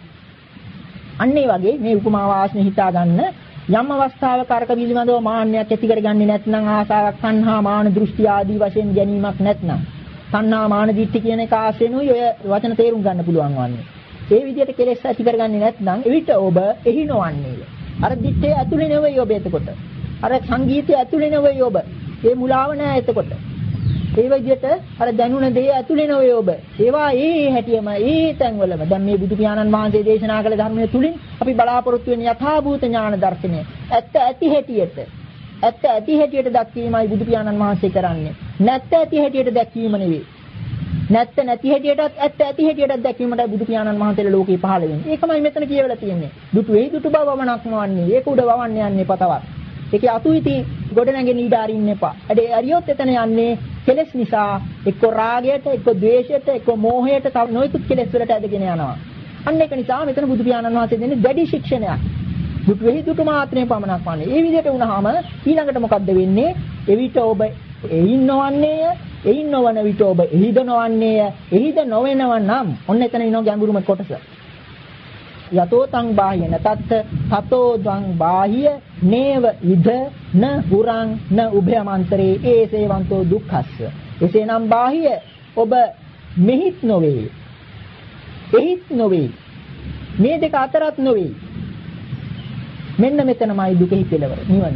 [SPEAKER 2] අන්න ඒ වගේ මේ උපමාව ආශ්‍රේ හිතා ගන්න යම් අවස්ථාවක අරක පිළිබඳව මාන්නයක් ඇති කරගන්නේ නැත්නම් ආසාවක් සංහා මාන දෘෂ්ටි ආදී වශයෙන් ගැනීමක් නැත්නම් සංහා මාන දිට්ඨි කියන එක ආශ්‍රේනුයි ඔය වචන තේරුම් ගන්න පුළුවන් වන්නේ. ඒ විදිහට කෙලෙස් ඇති කරගන්නේ නැත්නම් එවිට ඔබ එහි නොවන්නේය. අර දිත්තේ ඇතුලේ නෙවෙයි ඔබ එතකොට. අර සංගීතය ඇතුලේ නෙවෙයි ඔබ. ඒ මුලාව නෑ එතකොට. ඒ විදිහට අර දැනුණ දේ ඇතුලේ නෙවෙයි ඔබ. ඒවා ඒ හැටියම ඒ තැන්වලම දැන් මේ බුදු පියාණන් වහන්සේ දේශනා කළ ධර්මයේ තුලින් අපි බලාපොරොත්තු වෙන යථාභූත ඥාන දර්ශනය. ඇත්ත ඇති හැටියට. ඇත්ත ඇති හැටියට දැක්වීමයි බුදු පියාණන් වහන්සේ කරන්නේ. නැත්ත ඇති හැටියට දැක්වීම නෙවෙයි. නැත්ත නැති හැටියටත් ඇත්ත ඇති හැටියටත් දැක්වීමටයි බුදු පියාණන් වහන්සේලා ලෝකේ පහළ වෙන්නේ. ඒකමයි මෙතන කියවලා තියෙන්නේ. දුටු වෙයි දුටු බව වමනක්ම වන්නේ. ඒක උඩ වවන්න යන්නේ පතවත්. ඒකේ අතුයිති ගොඩ නැගෙන ඊඩ අරින්න එපා. ඇයි අරියොත් එතන යන්නේ කෙලෙස් නිසා එක්ක රාගයට එක්ක ද්වේෂයට එක්ක මෝහයට තව නොයෙකුත් කෙලෙස් වලට ඇදගෙන යනවා. අන්න ඒක නිසා මෙතන බුදු පියාණන් වහන්සේ දෙන්නේ දැඩි ශික්ෂණයක්. දුටු වෙයි දුටු මාත්‍රේ පමණක් වන්නේ. මේ විදිහට වුණාම ඊළඟට මොකද්ද වෙන්නේ? එවිට ඔබ එයින් නොවන්නේය. එයින් නොවන විට ඔබ එහිද නොවන්නේය. එහිද නොවෙනව නම් ඔන්න එතන ඉනෝ ගැඹුරුම කොටස. යතෝ තං බාහ්‍යන තත්ත තතෝ ද්වං බාහ්‍ය නේව ඉද න හුරං න උභයමන්තරේ ඒසේවන්තෝ දුක්ඛස්ස. එසේනම් බාහ්‍ය ඔබ මෙහිත් නොවේ. එහිත් නොවේ. මේ දෙක අතරත් නොවේ. මෙන්න මෙතනමයි දුකෙහි කෙලවර නිවන.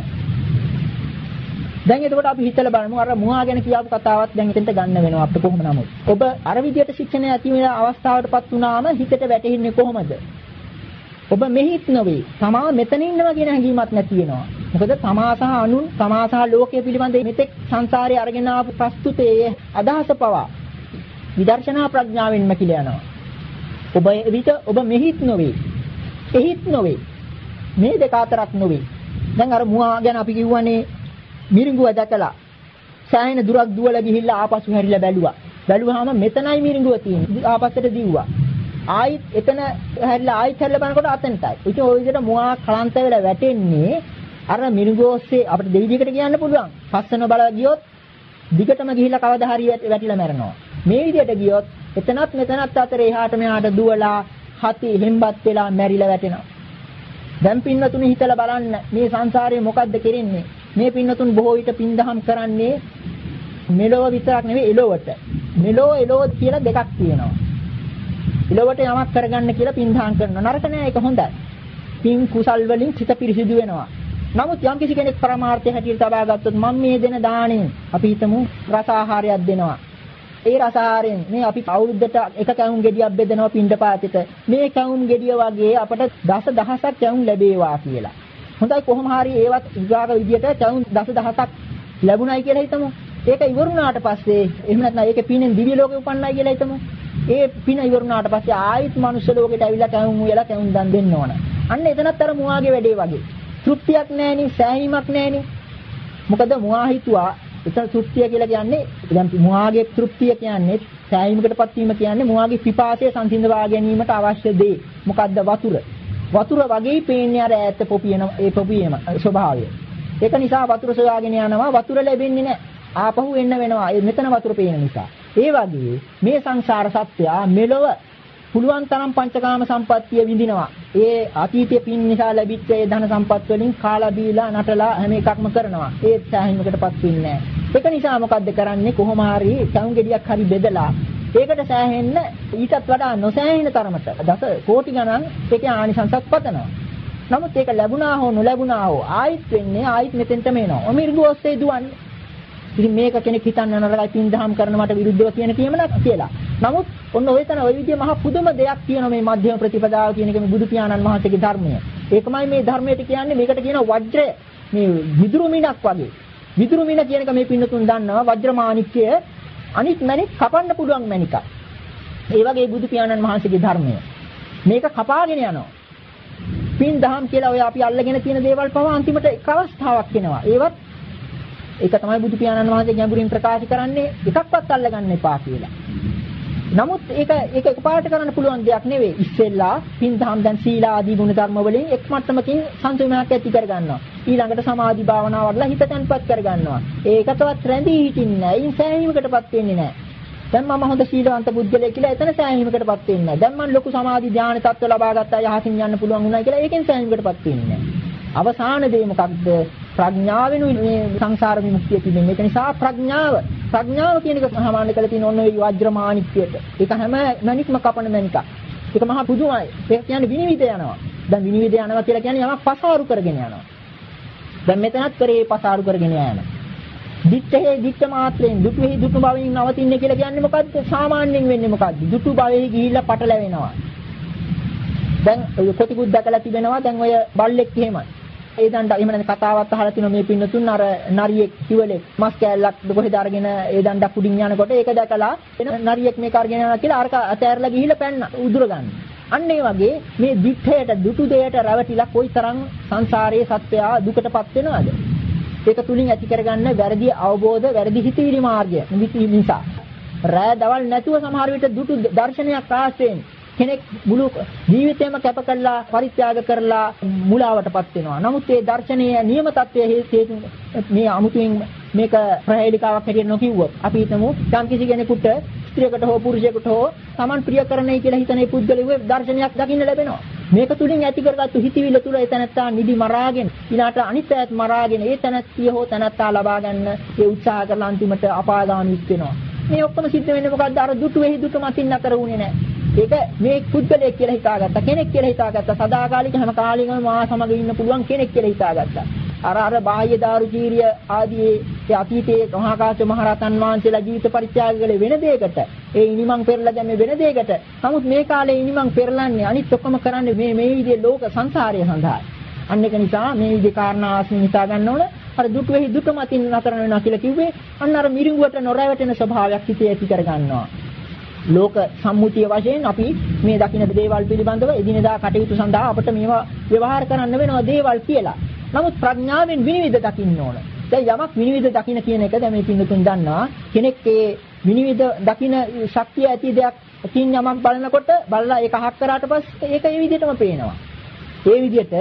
[SPEAKER 2] දැන් එතකොට අපි හිතලා බලමු අර මුවා ගැන කියාපු කතාවත් දැන් එතෙන්ට ගන්න වෙනවා අපිට කොහොම නමුත්. ඔබ අර විදියට ශික්ෂණය ඇති වෙන අවස්ථාවටපත් වුණාම හිතට වැටෙන්නේ කොහොමද? ඔබ මෙහිත් නොවේ. තමා මෙතන ඉන්නවා කියන හැඟීමක් නැති වෙනවා. මොකද තමා සහ අනුන්, තමා සහ ලෝකයේ පිළිබඳ මෙතෙක් සංසාරේ අරගෙන ආපු ප්‍රස්තුතයේ අදහස පවා විදර්ශනා ප්‍රඥාවෙන්ම කියලා යනවා. ඔබ විත ඔබ මෙහිත් නොවේ. එහිත් නොවේ. මේ දෙක අතරක් නොවේ. දැන් අර මුවා ගැන අපි කිව්වනේ මිරිඟුව දැකලා සෑහෙන දුරක් දුවලා ගිහිල්ලා ආපසු හැරිලා බැලුවා. බැලුවාම මෙතනයි මිරිඟුව තියෙන්නේ. ආපස්සට දිව්වා. ආයිත් එතන හැරිලා ආයිත් හැරිලා බලනකොට අතනටයි. ඒක ওই විදිහට මුවා කලන්ත වෙලා වැටෙන්නේ අර මිරිඟුව ඔස්සේ අපිට දෙවිදිහකට කියන්න පුළුවන්. පස්සන බල ගියොත් දිගටම ගිහිලා කවදා හරි වැටිලා මැරෙනවා. මේ විදියට ගියොත් එතනත් මෙතනත් අතර එහාට මෙහාට දුවලා හති හෙම්බත් වෙලා මැරිලා වැටෙනවා. දැන් පින්නතුනි හිතලා බලන්න මේ සංසාරයේ මොකද්ද කරන්නේ? මේ පින්නතුන් බොහෝ විට පින්දහම් කරන්නේ මෙලොව විතරක් නෙවෙයි එලොවට. මෙලොව එලොව කියලා දෙකක් තියෙනවා. එලොවට යමක් කරගන්න කියලා පින්දහම් කරනවා. නරක නෑ, ඒක හොඳයි. පින් කුසල් වලින් සිත පිරිසිදු වෙනවා. නමුත් යම් කිසි කෙනෙක් පරමාර්ථය හැටියට තබා ගත්තොත් මම මේ දෙන දාණයෙන් අපි හිතමු රස ආහාරයක් දෙනවා. ඒ රස ආහාරයෙන් මේ අපි අවුරුද්දට එක කැවුම් ගෙඩියක් බෙදනවා පින්ඩපාතෙට. මේ කැවුම් ගෙඩිය වගේ අපට දස දහසක් කැවුම් ලැබේවා කියලා. හොඳයි කොහොම හරි ඒවත් විභාග විදියට කැවුම් දස දහසක් ලැබුණයි කියලා හිතමු. ඒක ඉවරුණාට පස්සේ එහෙම නැත්නම් ඒකේ පිනෙන් දිව්‍ය ලෝකෙ උපන්නයි කියලා හිතමු. ඒ පින ඉවරුණාට පස්සේ ආයෙත් මනුෂ්‍ය ලෝකෙට ඇවිල්ලා කැවුම් උයලා කැවුම් දන් දෙන්න ඕන. අන්න එතනත් අර මුවාගේ වැඩේ වගේ. තෘප්තියක් නැහෙනි, සෑහීමක් නැහෙනි. මොකද මුවා හිතුවා එතන තෘප්තිය කියලා කියන්නේ දැන් මුවාගේ තෘප්තිය කියන්නේ සෑහීමකටපත් වීම කියන්නේ මුවාගේ පිපාසය සංසිඳවා ගැනීමට අවශ්‍ය දේ. මොකද්ද? වතුර. වතුර වගේ පේන්නේ අර ඈත පොපියන ඒ පොපියම ස්වභාවය. ඒක නිසා වතුර සොයාගෙන යනවා, වතුර ලැබෙන්නේ නැහැ. ආපහු එන්න වෙනවා. ඒ මෙතන වතුර පේන නිසා. ඒ වගේ මේ සංසාර සත්‍යය මෙලොව පුළුවන් තරම් පංචකාම සම්පත්තිය විඳිනවා. ඒ අතීතයේ පින් නිසා ලැබිච්ච ඒ ධන සම්පත් වලින් කාලා බීලා නටලා හැම එකක්ම කරනවා. ඒ සෑහීමකටපත් වෙන්නේ නැහැ. ඒක නිසා මොකද්ද කරන්නේ? කොහොම හරි කවුම් ගෙඩියක් හරි බෙදලා ඒකට සෑහෙන්න ඊටත් වඩා නොසෑහෙන තරමට දස කෝටි ගණන් ඒකේ ආනිසංසත් පතනවා. නමුත් ඒක ලැබුණා හෝ නොලැබුණා හෝ ආයිත් වෙන්නේ ආයිත් මෙතෙන්ටම එනවා. ඔමිර්ගු ඔස්සේ දුවන්නේ. ඉතින් මේක කෙනෙක් හිතන්න නරකයි පින් දහම් කරනවට විරුද්ධව කියන කියමනක් කියලා. නමුත් ඔන්න ඔය තන ඔය විදිය මහ පුදුම දෙයක් කියන මේ මධ්‍යම ප්‍රතිපදාව කියන එක මේ බුදු පියාණන් වහන්සේගේ ධර්මය. ඒකමයි මේ ධර්මයට කියන්නේ මේකට කියන වජ්‍රය. මේ විදුරු මිනක් වගේ. විදුරු මින කියන එක මේ පින්නතුන් දන්නවා වජ්‍ර මාණික්කය අනිත් මණික් කපන්න පුළුවන් මණිකක්. ඒ වගේ බුදු පියාණන් වහන්සේගේ ධර්මය. මේක කපාගෙන යනවා. පින් දහම් කියලා ඔය අපි අල්ලගෙන තියෙන දේවල් පවා අන්තිමට එක අවස්ථාවක් එනවා. ඒවත් ඒක තමයි බුදු පියාණන් වහන්සේ ගැඹුරින් ප්‍රකාශ කරන්නේ එකක්වත් අල්ලගන්න එපා කියලා. නමුත් ඒක ඒක එකපාරට කරන්න පුළුවන් දෙයක් නෙවෙයි. ඉස්සෙල්ලා පින් දහම් දැන් සීල ආදී ගුණ ධර්ම වලින් එක් මට්ටමකින් සංසුමනක් ඇති කර ගන්නවා. ඊළඟට සමාධි භාවනාව වල හිත තැන්පත් කර ගන්නවා. ඒකටවත් රැඳී හිටින්නේ නැහැ. ඉන් සෑහීමකටපත් වෙන්නේ නැහැ. දැන් මම හොඳ සීලවන්ත පුද්ගලයෙක් කියලා එතන සෑහීමකටපත් වෙන්නේ නැහැ. දැන් මම ලොකු සමාධි ධානය තත්ත්ව ලබා ගත්තා යහකින් යන්න පුළුවන් වුණා කියලා ඒකෙන් සෑහීමකටපත් වෙන්නේ නැහැ. අවසාන දේ මොකක්ද? ප්‍රඥාවෙනුයි මේ සංසාර විමුක්තිය තිබෙන්නේ. ඒක නිසා ප්‍රඥාව ප්‍රඥාව කියන එක සාමාන්‍ය කරලා තියෙන ඔන්න ඔය වජ්‍ර මාණික්කයට. ඒක හැම මණික්ම කපන මණිකක්. ඒක මහා පුදුමයි. ඒක කියන්නේ විනිවිද යනවා. දැන් විනිවිද යනවා කියලා කියන්නේ යමක් පසාරු කරගෙන යනවා. දැන් මෙතනත් කරේ පසාරු කරගෙන යනවා. දිත්තේ දිත්ත මාත්‍රයෙන් දුටුෙහි දුටු භවෙන් නවතින්නේ කියලා කියන්නේ මොකද්ද? සාමාන්‍යයෙන් වෙන්නේ මොකද්ද? දුටු භවෙහි ගිහිල්ලා පටලැවෙනවා. දැන් ඔය කොටිකුත් දැකලා තිබෙනවා. දැන් ඔය බල්ලෙක් එහෙමයි. ඒ දණ්ඩ එහෙම නැත්නම් කතාවක් අහලා තිනවා මේ පින්නතුන් අර නරියෙක් කිවලෙක් මස් කෑල්ලක් කොහෙද අරගෙන ඒ දණ්ඩක් උඩින් යනකොට ඒක දැකලා එන නරියෙක් මේක අරගෙන යනවා කියලා අරක අතෑරලා ගිහිල්ලා පැන්න උදුර ගන්න. අන්න ඒ වගේ මේ දිත්තේට දුටු දෙයට රැවටිලා කොයිතරම් සංසාරයේ සත්‍යය දුකටපත් වෙනවද? ඒක තුලින් ඇති කරගන්න වැරදි අවබෝධ වැරදි හිතවිලි මාර්ගය නිසා රෑ දවල් නැතුව සමහර විට දුටු දර්ශනයක් ආශ්‍රයෙන් කෙනෙක් මුළු ජීවිතේම කැප කරලා පරිත්‍යාග කරලා මුලාවටපත් වෙනවා. නමුත් මේ දර්ශනීය නියම தත්ත්වයේ හේතු මේ අමුතුවෙන් මේක ප්‍රහේලිකාවක් හැටියට නොකියුවොත් අපි හිතමු යම් කිසි කෙනෙකුට ස්ත්‍රියකට හෝ පුරුෂයෙකුට හෝ Taman ප්‍රිය කරන්නයි කියලා හිතන ඒ පුද්ගලයෙකුගේ දර්ශනයක් දකින්න ලැබෙනවා. මේක තුලින් ඇති කරගත්තු හිතවිල්ල තුල ඒ තැනත්තා නිදි මරාගෙන ඊළාට අනිත් අයත් මරාගෙන ඒ තැනත්තිය හෝ තැනත්තා ලබා ගන්න ඒ උත්සාහ කරලා අන්තිමට අපාගාමීත් වෙනවා. මේ ඔක්කොම සිද්ධ වෙන්නේ මොකද්ද? අර දුටු වෙහි දුටු මතින් අතර වුණේ නැහැ. ඒක මේ පුද්ගලයෙක් කියලා හිතාගත්තා, කෙනෙක් කියලා හිතාගත්තා, සදාකාලික හැම කාලෙකම මා සමග ඉන්න පුළුවන් කෙනෙක් කියලා හිතාගත්තා. අර අර බාහ්‍ය දාරුචීරිය ආදී ඒ අතීතයේ මහාකාශ මහරහතන් වහන්සේලා ජීවිත පරිත්‍යාග කළේ වෙන දෙයකට. ඒ ඉනිමන් පෙරලා දැම්මේ වෙන දෙයකට. නමුත් මේ කාලේ ඉනිමන් පෙරලන්නේ අනිත් ඔක්කොම කරන්නේ මේ මේ විදිහේ ලෝක සංසාරය සඳහා. අන්න ඒක නිසා මේ විදිහේ කාරණා ආස්මින් හිතා ගන්න ඕන. අර දුක් වෙහි දුක මතින් නතර වෙනවා කියලා කිව්වේ අන්න අර මිරිඟුවට නොරැවටෙන ස්වභාවයක් හිතේ ඇති කර ගන්නවා. ලෝක සම්මුතිය වශයෙන් අපි මේ දකින්න දේවල් පිළිබඳව එදිනෙදා කටයුතු සඳහා අපිට මේවා ව්‍යවහාර කරන්න වෙනවා දේවල් කියලා. නමුත් ප්‍රඥාවෙන් විනිවිද දකින්න ඕන. දැන් යමක් විනිවිද දකින්න කියන එක දැන් මේ පින්නතුන් දන්නවා. කෙනෙක් ඒ විනිවිද දකින්න ශක්තිය ඇති දෙයක් කින් යමක් බලනකොට බලලා ඒක අහක් කරාට පස්සේ ඒක ඒ විදිහටම පේනවා. ඒ විදිහට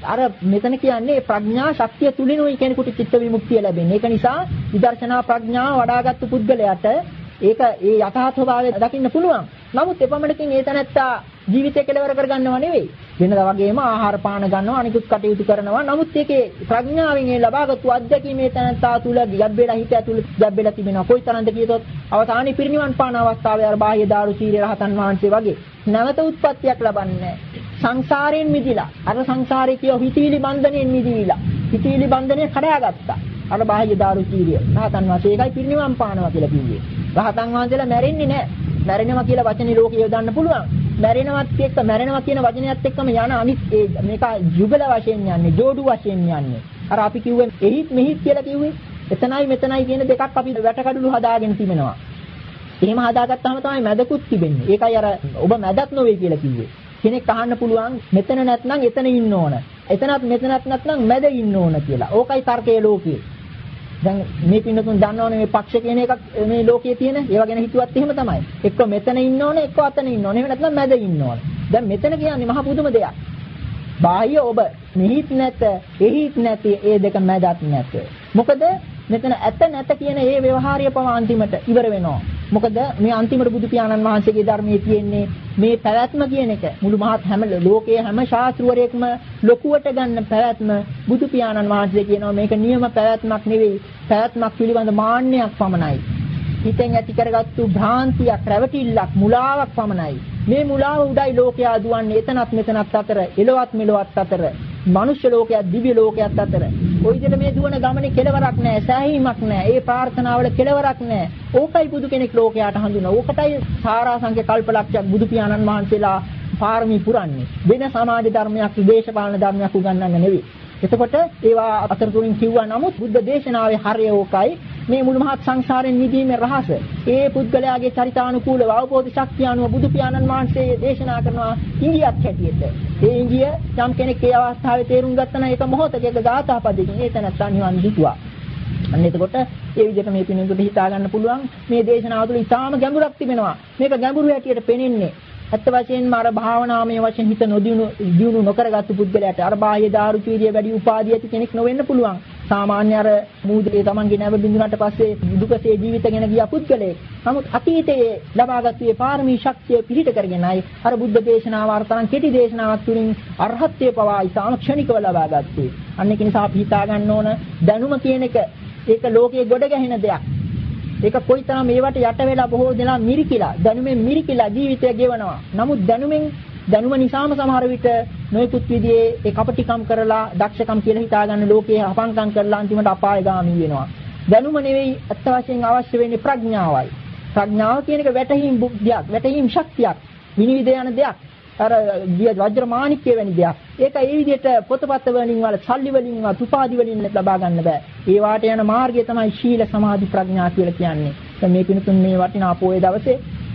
[SPEAKER 2] අර මෙතන කියන්නේ ප්‍රඥා ශක්තිය තුලිනුයි කෙනෙකුට චිත්ත විමුක්තිය ලැබෙන්නේ. ඒක නිසා විදර්ශනා ප්‍රඥාව වඩාගත්තු පුද්ගලයාට ඒක ඒ යථා ස්වභාවය දකින්න පුළුවන්. නමුත් එපමණකින් ඒ තැනත්තා ජීවිතය කෙලවර කරගන්නව නෙවෙයි. වෙනදා වගේම ආහාර පාන ගන්නවා, අනිකුත් කටයුතු කරනවා. නමුත් ඒකේ ප්‍රඥාවෙන් ඒ ලබාගත්තු අත්දැකීමේ තැනත්තා තුල ගැබ්බෙලා හිත ඇතුළේ ගැබ්බෙලා තිබෙනවා. කොයිතරම්ද කියතොත් අවසානයේ පිරිනිවන් පාන අවස්ථාවේ අර බාහ්‍ය දාරු සීල රහතන් වහන්සේ වගේ නැවත උත්පත්තියක් ලබන්නේ සංසාරයෙන් මිදිලා. අර සංසාරේ කියෝ හිතීලි බන්ධණයෙන් මිදිවිලා. හිතීලි බන්ධණය කඩාගත්තා. අර බාහ්‍ය දාරු සීලිය. රහතන් වහන්සේ ඒකයි පිරිනිවන් පානවා කියලා කිව්වේ. රහතන් වහන්සේලා මැරෙන්නේ නැහැ. මැරෙනවා කියලා වචනේ ලෝකේ යොදන්න පුළුවන්. මැරෙනවත් එක්ක මැරෙනවා කියන වචනයත් එක්කම යන අනිත් ඒ මේක යුගල වශයෙන් යන්නේ, ජෝඩු වශයෙන් යන්නේ. අර අපි කිව්වේ එහිත් මෙහිත් කියලා කිව්වේ. එතනයි මෙතනයි කියන දෙකක් අපි වැටකඩලු හදාගෙන තිබෙනවා. එහෙම හදාගත්තාම තමයි මැදකුත් තිබෙන්නේ. ඒකයි අර ඔබ මැදක් නොවේ කියලා කිව්වේ. කෙනෙක් අහන්න පුළුවන් මෙතන නැත්නම් එතන ඉන්න ඕන. එතනත් මෙතනත් නැත්නම් මැද ඉන්න ඕන කියලා. ඕකයි තර්කයේ ලෝකේ. දැන් මේ පින්නතුන් දන්නවනේ මේ පක්ෂ කියන එකක් මේ ලෝකයේ තියෙන. ඒවා ගැන හිතුවත් එහෙම තමයි. එක්ක මෙතන ඉන්න ඕනේ, එක්ක අතන ඉන්න ඕනේ. එහෙම නැත්නම් මැද ඉන්න ඕනේ. දැන් මෙතන කියන්නේ මහ පුදුම දෙයක්. බාහ්‍ය ඔබ මෙහිත් නැත, එහිත් නැති ඒ දෙක මැදත් නැත. මොකද මෙතන ඇත නැත කියන ඒ ව්‍යවහාරය පවා අන්තිමට ඉවර වෙනවා. මොකද මේ අන්තිමට බුදු පියාණන් වහන්සේගේ ධර්මයේ තියෙන්නේ මේ පැවැත්ම කියන එක. මුළු මහත් හැම ලෝකයේ හැම ශාස්ත්‍රවරයෙක්ම ලොකුවට ගන්න පැවැත්ම බුදු පියාණන් වහන්සේ කියනවා මේක නියම පැවැත්මක් නෙවෙයි. පැවැත්මක් පිළිබඳ මාන්නයක් පමණයි. හිතෙන් ඇති කරගත්තු භ්‍රාන්තියක්, රැවටිල්ලක්, මුලාවක් පමණයි. මේ මුලාව උඩයි ලෝකයා දුවන්නේ එතනත් මෙතනත් අතර, එලොවත් මෙලොවත් අතර, මනුෂ්‍ය ලෝකයක්, දිව්‍ය ලෝකයක් අතර. ওই විදිහට මේ දුවන ගමනේ කෙලවරක් නැහැ, සෑහීමක් නැහැ. ඒ ප්‍රාර්ථනාවල කෙලවරක් නැහැ. ඕකයි බුදු කෙනෙක් ලෝකයට හඳුනන. ඕකටයි සාරාංශක කල්පලක්ෂයක් බුදු පියාණන් වහන්සේලා පාරමී පුරන්නේ. වෙන සමාජ ධර්මයක්, දේශපාලන ධර්මයක් උගන්වන්න නෙවෙයි. එතකොට ඒවා අතරතුරින් කිව්වා නමුත් බුද්ධ දේශනාවේ හරය ඕකයි. මේ මුළු මහත් සංසාරයෙන් මිදීමේ රහස. ඒ පුද්ගලයාගේ චරිතානුකූලව අවබෝධ ශක්තිය අනුව බුදු පියාණන් වහන්සේ දේශනා කරනවා ඉංගියක් හැටියට. ඒ ඉංගිය යම් කෙනෙක් ඒ අවස්ථාවේ තේරුම් ගත්තා නම් ඒක මොහොතක ගාථා පදයකින් ඒ තැනත්තා නිවන් දිටුවා. අන්න එතකොට ඒ විදිහට මේ පිනෙකට හිතා ගන්න පුළුවන් මේ දේශනාව තුළ ඉතාම ගැඹුරක් තිබෙනවා. මේක ගැඹුරු හැටියට පෙනෙන්නේ ඇත්ත වශයෙන්ම අර භාවනාමය වශයෙන් හිත නොදියුණු දියුණු නොකරගත්තු පුද්ගලයාට අර බාහ්‍ය දාරුචීරිය වැඩි උපාධිය ඇති කෙනෙක් නොවෙන්න පුළුවන්. සාමාන්‍ය අර මූදේ තමන්ගේ නැව බින්දුනට පස්සේ දුකසේ ජීවිත ගැන ගිය පුද්ගලයෙක්. නමුත් අතීතයේ ලබාගත් මේ පාරමී ශක්තිය පිළිට කරගෙනයි අර බුද්ධ දේශනාව අර්ථයන් කෙටි දේශනාවක් තුලින් අරහත්ත්වය පවා ඉතාම ක්ෂණිකව ලබා ගත්තේ. අන්න ඒක නිසා අපි හිතා ගන්න ඕන දැනුම කියන එක ඒක ලෝකයේ ගොඩ ගැහෙන දෙයක්. ඒක කොයිතරම් මේවට යට වෙලා බොහෝ දෙනා මිරිකිලා දැනුමෙන් මිරිකිලා ජීවිතය ගෙවනවා. නමුත් දැනුමෙන් දැනුම නිසාම සමහර විට නොයෙකුත් විදිහේ ඒ කපටිකම් කරලා දක්ෂකම් කියලා හිතා ගන්න ලෝකයේ අපංකම් කරලා අන්තිමට අපායගාමී වෙනවා. දැනුම නෙවෙයි අත්ත වශයෙන් අවශ්‍ය වෙන්නේ ප්‍රඥාවයි. ප්‍රඥාව කියන එක වැටහීම් බුද්ධියක්, වැටහීම් ශක්තියක්, විනිවිද යන දෙයක්. අර වජ්‍ර මාණික්කය වැනි දෙයක්. ඒක ඒ විදිහට පොතපත වලින් වල සල්ලි වලින් වත් උපාධි වලින් ලබා ගන්න බෑ. ඒ වාට යන මාර්ගය තමයි ශීල සමාධි ප්‍රඥා කියලා කියන්නේ. දැන් මේ පිණුතුන් මේ වටිනා පොයේ දවසේ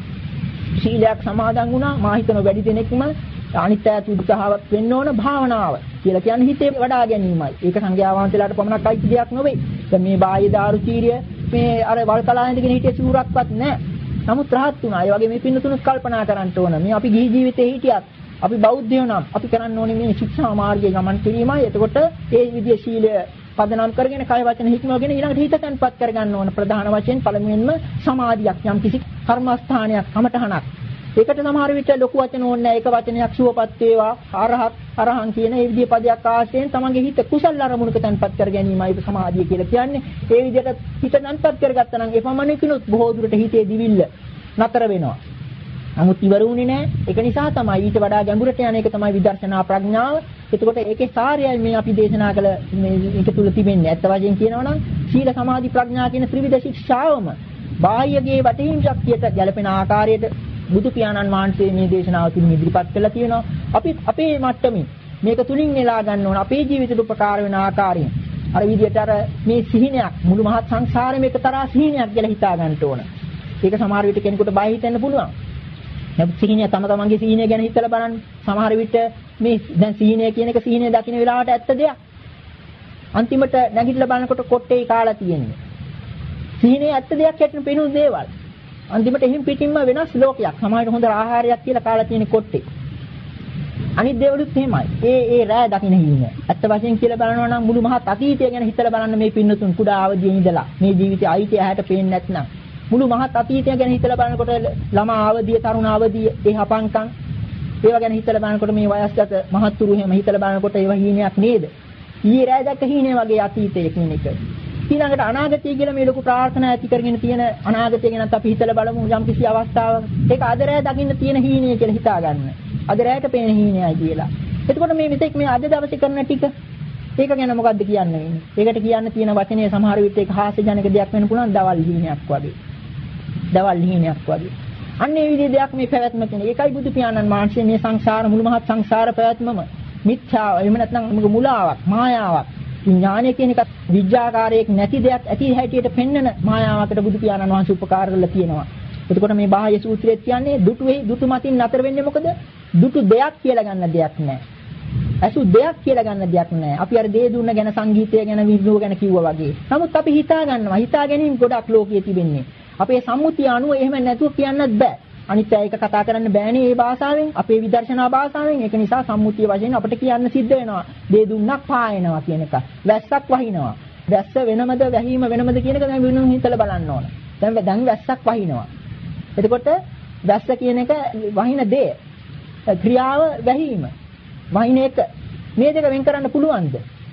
[SPEAKER 2] ශීලයක් සමාදන් වුණා. මා හිතන වැඩි දෙනෙක්ම අනිත්‍යත් උත්සාහවත් වෙන්න ඕන භාවනාව කියලා කියන්නේ හිතේ වඩා ගැනීමයි. ඒක සංඝයා වහන්සේලාට පමණක් අයිති දෙයක් නෙවෙයි. දැන් මේ බාහ්‍ය දාරුචීරිය මේ අර වල්කලා ඉඳගෙන හිටිය සූරක්වත් නැහැ. නමුත් රහත් වුණා. ඒ වගේ මේ පින්නතුණුත් කල්පනා කරන්න ඕන. මේ අපි ගිහි ජීවිතේ හිටියත් අපි බෞද්ධයෝ නම් අපි කරන්න ඕනේ මේ ශික්ෂා මාර්ගයේ ගමන් කිරීමයි. එතකොට ඒ විදිය ශීලය පදනම් කරගෙන කය වචන හික්මවගෙන ඊළඟට හිත තැන්පත් කරගන්න ඕන. ප්‍රධාන වශයෙන් පළමුවෙන්ම සමාධියක් යම් කිසි කර්මස්ථානයක් කමඨහනක්. ඒකට සමහර විට ලොකු වචන ඕනේ නැහැ. ඒක වචනයක් සුවපත් වේවා, අරහත්, අරහන් කියන ඒ විදිය පදයක් ආශ්‍රයෙන් තමන්ගේ හිත කුසල අරමුණක තැන්පත් කර ගැනීමයි සමාධිය කියලා කියන්නේ. ඒ විදිහට හිත තැන්පත් කරගත්තා නම් එපමණකිනුත් බොහෝ දුරට හිතේ දිවිල්ල නතර වෙනවා. නමුත් ඉවර වුණේ නැහැ. ඒක නිසා තමයි ඊට වඩා ගැඹුරට යන එක තමයි විදර්ශනා ප්‍රඥාව. එතකොට ඒකේ සාරයයි මේ අපි දේශනා කළ මේ එක තුල තිබෙන්නේ. ඇත්ත වශයෙන් කියනවා නම් සීල සමාධි ප්‍රඥා කියන ත්‍රිවිධ ශික්ෂාවම බාහ්‍යගේ වටහිම් ශක්තියට ගැලපෙන ආකාරයට බුදු පියාණන් වහන්සේ මේ දේශනාව තුලින් ඉදිරිපත් කළා තියෙනවා. අපි අපේ මට්ටමින් මේක තුලින් නෙලා ගන්න ඕන අපේ ජීවිතයට උපකාර වෙන ආකාරයෙන්. අර විදිහට අර මේ සිහිනයක් මුළු මහත් සංසාරෙම එකතරා සිහිනයක් කියලා හිතා ගන්න ඕන. ඒක සමහර විට කෙනෙකුට බය හිතෙන්න පුළුවන්. නමුත් සිහිනය තම තමන්ගේ සිහිනය ගැන හිතලා බලන්න. සමහර විට මේ දැන් සිහිනය කියන එක සිහිනය දකින්න වෙලාවට ඇත්ත දෙයක්. අන්තිමට නැගිටලා බලනකොට කොට්ටේ කාලා තියෙන්නේ. සිහිනය ඇත්ත දෙයක් හැටින් පෙනුන දේවල්. අන්තිමට එහින් පිටින්ම වෙනස් ලෝකයක්. සමහරවිට හොඳ ආහාරයක් කියලා කාලා තියෙන කොට්ටේ. අනිත් දේවලුත් එහෙමයි. ඒ ඒ රෑ දකින්න හිින්න. ඇත්ත වශයෙන් කියලා බලනවා නම් මුළු මහත් අතීතය ගැන හිතලා බලන්න මේ පින්නතුන් කුඩා අවදියේ ඉඳලා මේ ජීවිතයේ අයිතිය ඇහැට පේන්නේ නැත්නම් මුළු මහත් අතීතය ගැන හිතලා බලනකොට ළමා අවදිය, තරුණ අවදිය, ඒ හපංකම් ඒවා ගැන හිතලා බලනකොට මේ වයස්ගත මහත්තුරු එහෙම හිතලා බලනකොට ඒවා හීනයක් නේද? ඊයේ රෑ දැක්ක හීනේ වගේ අතීතයේ කියන එක. ඊළඟට අනාගතය කියලා මේ ලොකු ප්‍රාර්ථනා ඇති කරගෙන තියෙන අනාගතය ගැනත් අපි හිතලා බලමු යම් කිසි අවස්ථාවක. ඒක අද රෑ දකින්න තියෙන හීනය කියලා හිතා ගන්න. අද රෑට පේන හීනයයි කියලා. එතකොට මේ මෙතෙක් මේ අද දවසේ කරන ටික ඒක ගැන මොකද්ද කියන්න වෙන්නේ? ඒකට කියන්න තියෙන වචනේ සමහර විට ඒක හාස්‍යජනක දෙයක් වෙන්න පුළුවන් දවල් හීනයක් වගේ. දවල් හීනයක් වගේ. අන්න ඒ විදිහේ දෙයක් මේ පැවැත්ම කියන්නේ. ඒකයි බුදු පියාණන් වහන්සේ මේ සංසාර මුළු මහත් සංසාර පැවැත්මම මිත්‍යාව එහෙම නැත්නම් මුලාවක්, මායාවක්. ඥානය කියන එකත් විඥාකාරයක් නැති දෙයක් ඇති හැටියට පෙන්වන මායාවකට බුදු පියාණන් වහන්සේ උපකාර කරලා තියෙනවා. එතකොට මේ බාහ්‍ය සූත්‍රයේ කියන්නේ දුටු වෙයි දුටු මතින් නතර වෙන්නේ මොකද? දුටු දෙයක් කියලා ගන්න දෙයක් නැහැ. අසු දෙයක් කියලා ගන්න දෙයක් නැහැ. අපි අර දේ දුන්න ගැන සංගීතය ගැන විද්‍යාව ගැන කිව්වා වගේ. නමුත් අපි හිතා ගන්නවා. හිතා ගැනීම ගොඩක් ලෝකයේ තිබෙන්නේ. අපේ සම්මුතිය අනුව එහෙම නැතුව කියන්නත් බෑ. අනිත් අය ඒක කතා කරන්න බෑනේ මේ භාෂාවෙන්. අපේ විදර්ශනා භාෂාවෙන්. ඒක නිසා සම්මුතිය වශයෙන් අපිට කියන්න සිද්ධ වෙනවා. දේ දුන්නක් පායනවා කියන එක. වැස්සක් වහිනවා. වැස්ස වෙනමද වැහිම වෙනමද කියන එක දැන් වෙනුම් හිතලා බලන්න ඕන. දැන් දැන් වැස්සක් වහිනවා. එතකොට වැස්ස කියන එක වහින දේ. ක්‍රියාව වැහිම. වහින එක. මේ දෙක වෙන් කරන්න පුළුවන්ද?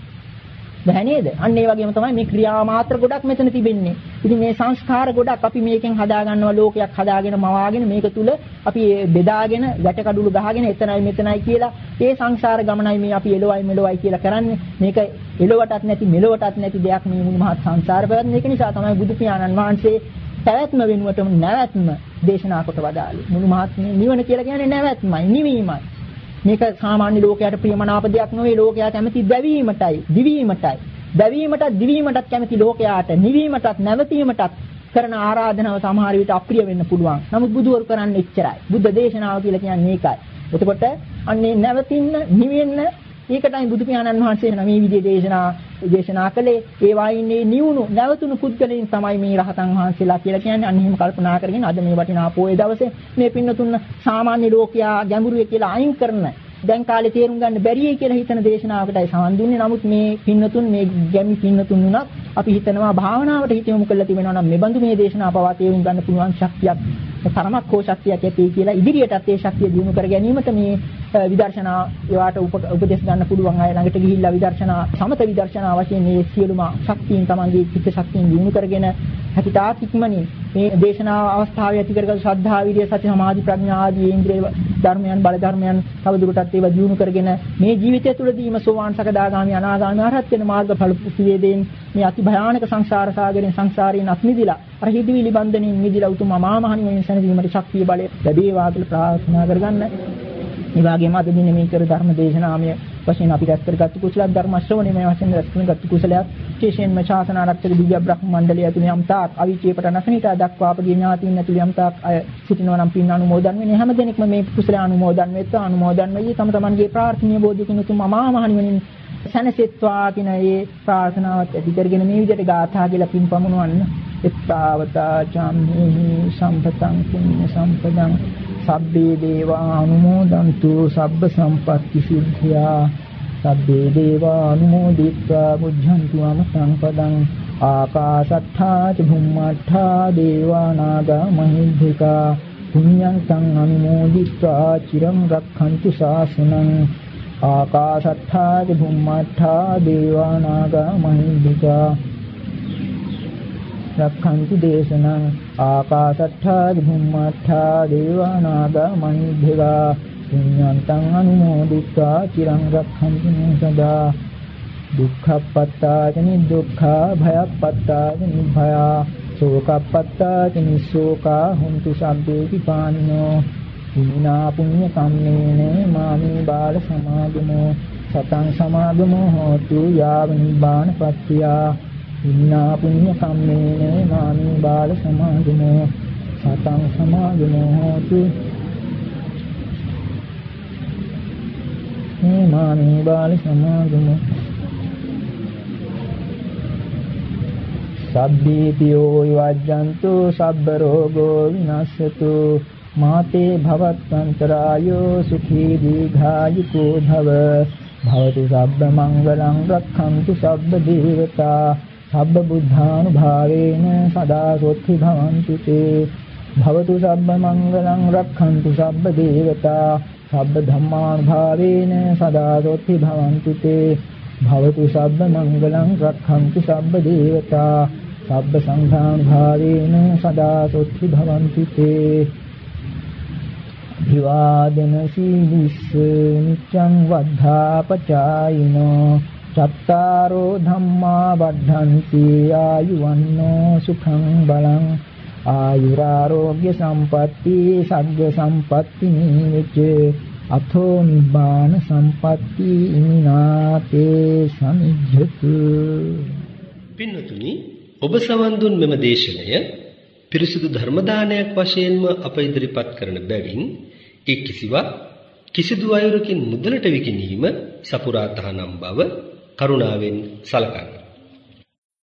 [SPEAKER 2] බෑ නේද? අන්න ඒ වගේම තමයි මේ ක්‍රියාව මාත්‍ර ගොඩක් මෙතන තිබෙන්නේ. ඉතින් මේ සංස්කාර ගොඩක් අපි මේකෙන් හදා ගන්නවා ලෝකයක් හදාගෙන මවාගෙන මේක තුල අපි බෙදාගෙන වැට කඩුළු ගහගෙන එතනයි මෙතනයි කියලා ඒ සංසාර ගමනයි මේ අපි එළවයි මෙලොවයි කියලා කරන්නේ. මේක එළවටත් නැති මෙලොවටත් නැති දෙයක් මේ මුළු මහත් සංසාර පැවැත්ම. ඒක නිසා තමයි බුදු පියාණන් වහන්සේ පැවැත්ම වෙනුවටම නැවැත්ම දේශනා කොට වදාළේ. මුළු මහත් නිවන කියලා කියන්නේ නැවැත්මයි, නිවීමයි. මේක සාමාන්‍ය ලෝකයට ප්‍රියමනාප දෙයක් නෙවෙයි. ලෝකයා කැමති දැවීමටයි, දිවීමටයි. දැවීමටත් දිවීමටත් කැමති ලෝකයාට නිවීමටත් නැවතීමටත් කරන ආරාධනාව සමහර විට අප්‍රිය වෙන්න පුළුවන්. නමුත් බුදුවරු කරන්නේ එච්චරයි. බුද්ධ දේශනාව කියලා කියන්නේ මේකයි. එතකොට අන්නේ නැවතින්න, නිවෙන්න ඒකටයි බුදු පියාණන් වහන්සේ මේ විදිහේ දේශනා දේශනා කළේ. ඒ වයින්නේ නිවුණු නැවතුණු පුද්ගලයන් තමයි මේ රහතන් වහන්සේලා කියලා කියන්නේ. අන්න එහෙම කල්පනා කරගෙන අද මේ වටිනා පොයේ දවසේ මේ පින්නතුන් සාමාන්‍ය ලෝකයා ගැඹුරුයි කියලා අයින් කරන දැන් කාලේ තේරුම් ගන්න බැරියි කියලා හිතන දේශනාවකටයි සමන් දුන්නේ. නමුත් මේ පින්නතුන් මේ ගැමි පින්නතුන් උනත් අපි හිතනවා භාවනාවට හිත යොමු කරලා තිබෙනවා නම් මේ බඳු මේ දේශනාව පවා තේරුම් ගන්න පුළුවන් ශක්තියක් තරමක් හෝ ශක්තියක් ඇති කියලා ඉදිරියටත් ඒ ශක්තිය දිනු කර ගැනීමට මේ විදර්ශනා ඒවට උපදෙස් ගන්න පුළුවන් අය ළඟට ගිහිල්ලා විදර්ශනා සමත විදර්ශනා වශයෙන් මේ සියලුම ශක්තියින් තමන්ගේ චිත්ත ශක්තියෙන් දිනු කරගෙන හැකිතාක් ඉක්මනින් මේ දේශනා අවස්ථාවේ ඇති කරගත් ශ්‍රද්ධා විරිය සති සමාධි ප්‍රඥා ආදී ඉන්ද්‍රිය ධර්මයන් බල ධර්මයන් තවදුරටත් ඒවා දිනු කරගෙන මේ ජීවිතය තුළදීම සෝවාන් සකදාගාමි අනාගාමි අරහත් වෙන මාර්ගඵල පිළිවෙදෙන් මේ අති භයානක සංසාර සාගරයෙන් සංසාරයෙන් අත් මිදලා අර හිදිවිලි බන්ධනින් මිදලා උතුම් අමා මහ නිවන සැනසීමට ශක්තිය බලය ලැබේවා කියලා ප්‍රාර්ථනා කරගන්න. ඒ වගේම අද දින මේ කර ධර්ම දේශනාමය වශයෙන් අපි රැස් කරගත්තු කුසල ධර්ම ශ්‍රවණය මේ වශයෙන් රැස් කරගත්තු කුසලයක් විශේෂයෙන්ම ශාසන ආරක්ෂක දිව්‍ය බ්‍රහ්ම මණ්ඩලය ඇතුළේ යම් තාක් අවීචේපට නැසනිතා දක්වා අපගේ ඥාතීන් ඇතුළේ යම් තාක් අය සිටිනවා නම් පින් අනුමෝදන් වෙන්නේ හැම දෙනෙක්ම මේ කුසල අනුමෝදන් වෙත්වා අනුමෝදන් වෙයි තම තමන්ගේ ප්‍රාර්ථනීය බෝධිකින් උතුම් අමා මහ නිවනින් සැනසෙත්වා කියන ඒ ප්‍රාර්ථනාවත් ඇති කරගෙන මේ විදිහට ගාථා කියලා පින් පමුණවන්න. එත්තාවතා චම්හි සම්පතං පුඤ්ඤ සම්පදං සබ්බේ දේවා අනුමෝදන්තු සබ්බ සම්පත්ති සිද්ධා සබ්බේ දේවා අනුමෝදිත්වා බුද්ධන්තු අමතං පදං ආකාශට්ඨා ච භුම්මට්ඨා දේවා නාග මහිද්దికා පුඤ්ඤන්තං අනුමෝදිත්වා චිරං රක්ඛන්තු ශාසනං ආකාශට්ඨා ච භුම්මට්ඨා දේවා නාග මහිද්దికා රක්ඛන්තු දේශනං ආකාශට්ඨා භුම්මට්ඨා දේවා නාග මහිද්దికා පුඤ්ඤන්තං අනුමෝදිත්වා චිරං රක්ඛන්තු සදා දුක්ඛප්පත්තා ච නිදුක්ඛා භයප්පත්තා ච නිභයා ශෝකප්පත්තා ච නිශෝකා හුන්තු සබ්බේ පිපානිනෝ පුඤ්ඤා පුඤ්ඤ කම්මේන මාමේ බාල සමාගමෝ සතං සමාගමෝ හෝතු යාව නිබ්බානපත්තියා පුඤ්ඤා පුඤ්ඤ කම්මේන මාමේ බාල සමාගමෝ සතං සමාගමෝ හෝතු මේ මාමේ බාල සමාගමෝ සබ්බීතියෝ විවජ්ජන්තු සබ්බ රෝගෝ විනස්සතු මාතේ භවත්වන්තරායෝ සුඛී දීඝායුකෝ භව භවතු සබ්බ මංගලං රක්ඛන්තු සබ්බ දේවතා සබ්බ බුද්ධානුභාවේන සදා සොත්ති භවන්තු තේ භවතු සබ්බ මංගලං රක්ඛන්තු සබ්බ දේවතා සබ්බ ධම්මානුභාවේන සදා සොත්ති භවන්තු තේ භවතු සබ්බ මංගලං රක්ඛන්තු සබ්බ දේවතා සබ්බ සංඝානුභාවේන සදා සොත්ති භවන්තු තේ විවාදන සීලිස්ස නිච්ඡං වද්ධාපචායිනෝ චත්තාරෝ ධම්මා වද්ධන්ති ආයුවන්නෝ සුඛං බලං ආයුරාෝග්‍ය සම්පatti සග්ග සම්පatti නිච්ච අතෝ නිබ්බාන සම්පatti ඉනාතේ සමිජ්ජතු.
[SPEAKER 3] පින්නතුනි, ඔබ සවන් දුන් මෙම දේශනය පිරිසුදු ධර්ම දානයක් වශයෙන්ම අප ඉදිරිපත් කරන බැවින් ඒ කිසිවක් කිසිදු අයුරකින් මුදලට විකිණීම සපුරා තහනම් බව කරුණාවෙන් සලකන්න.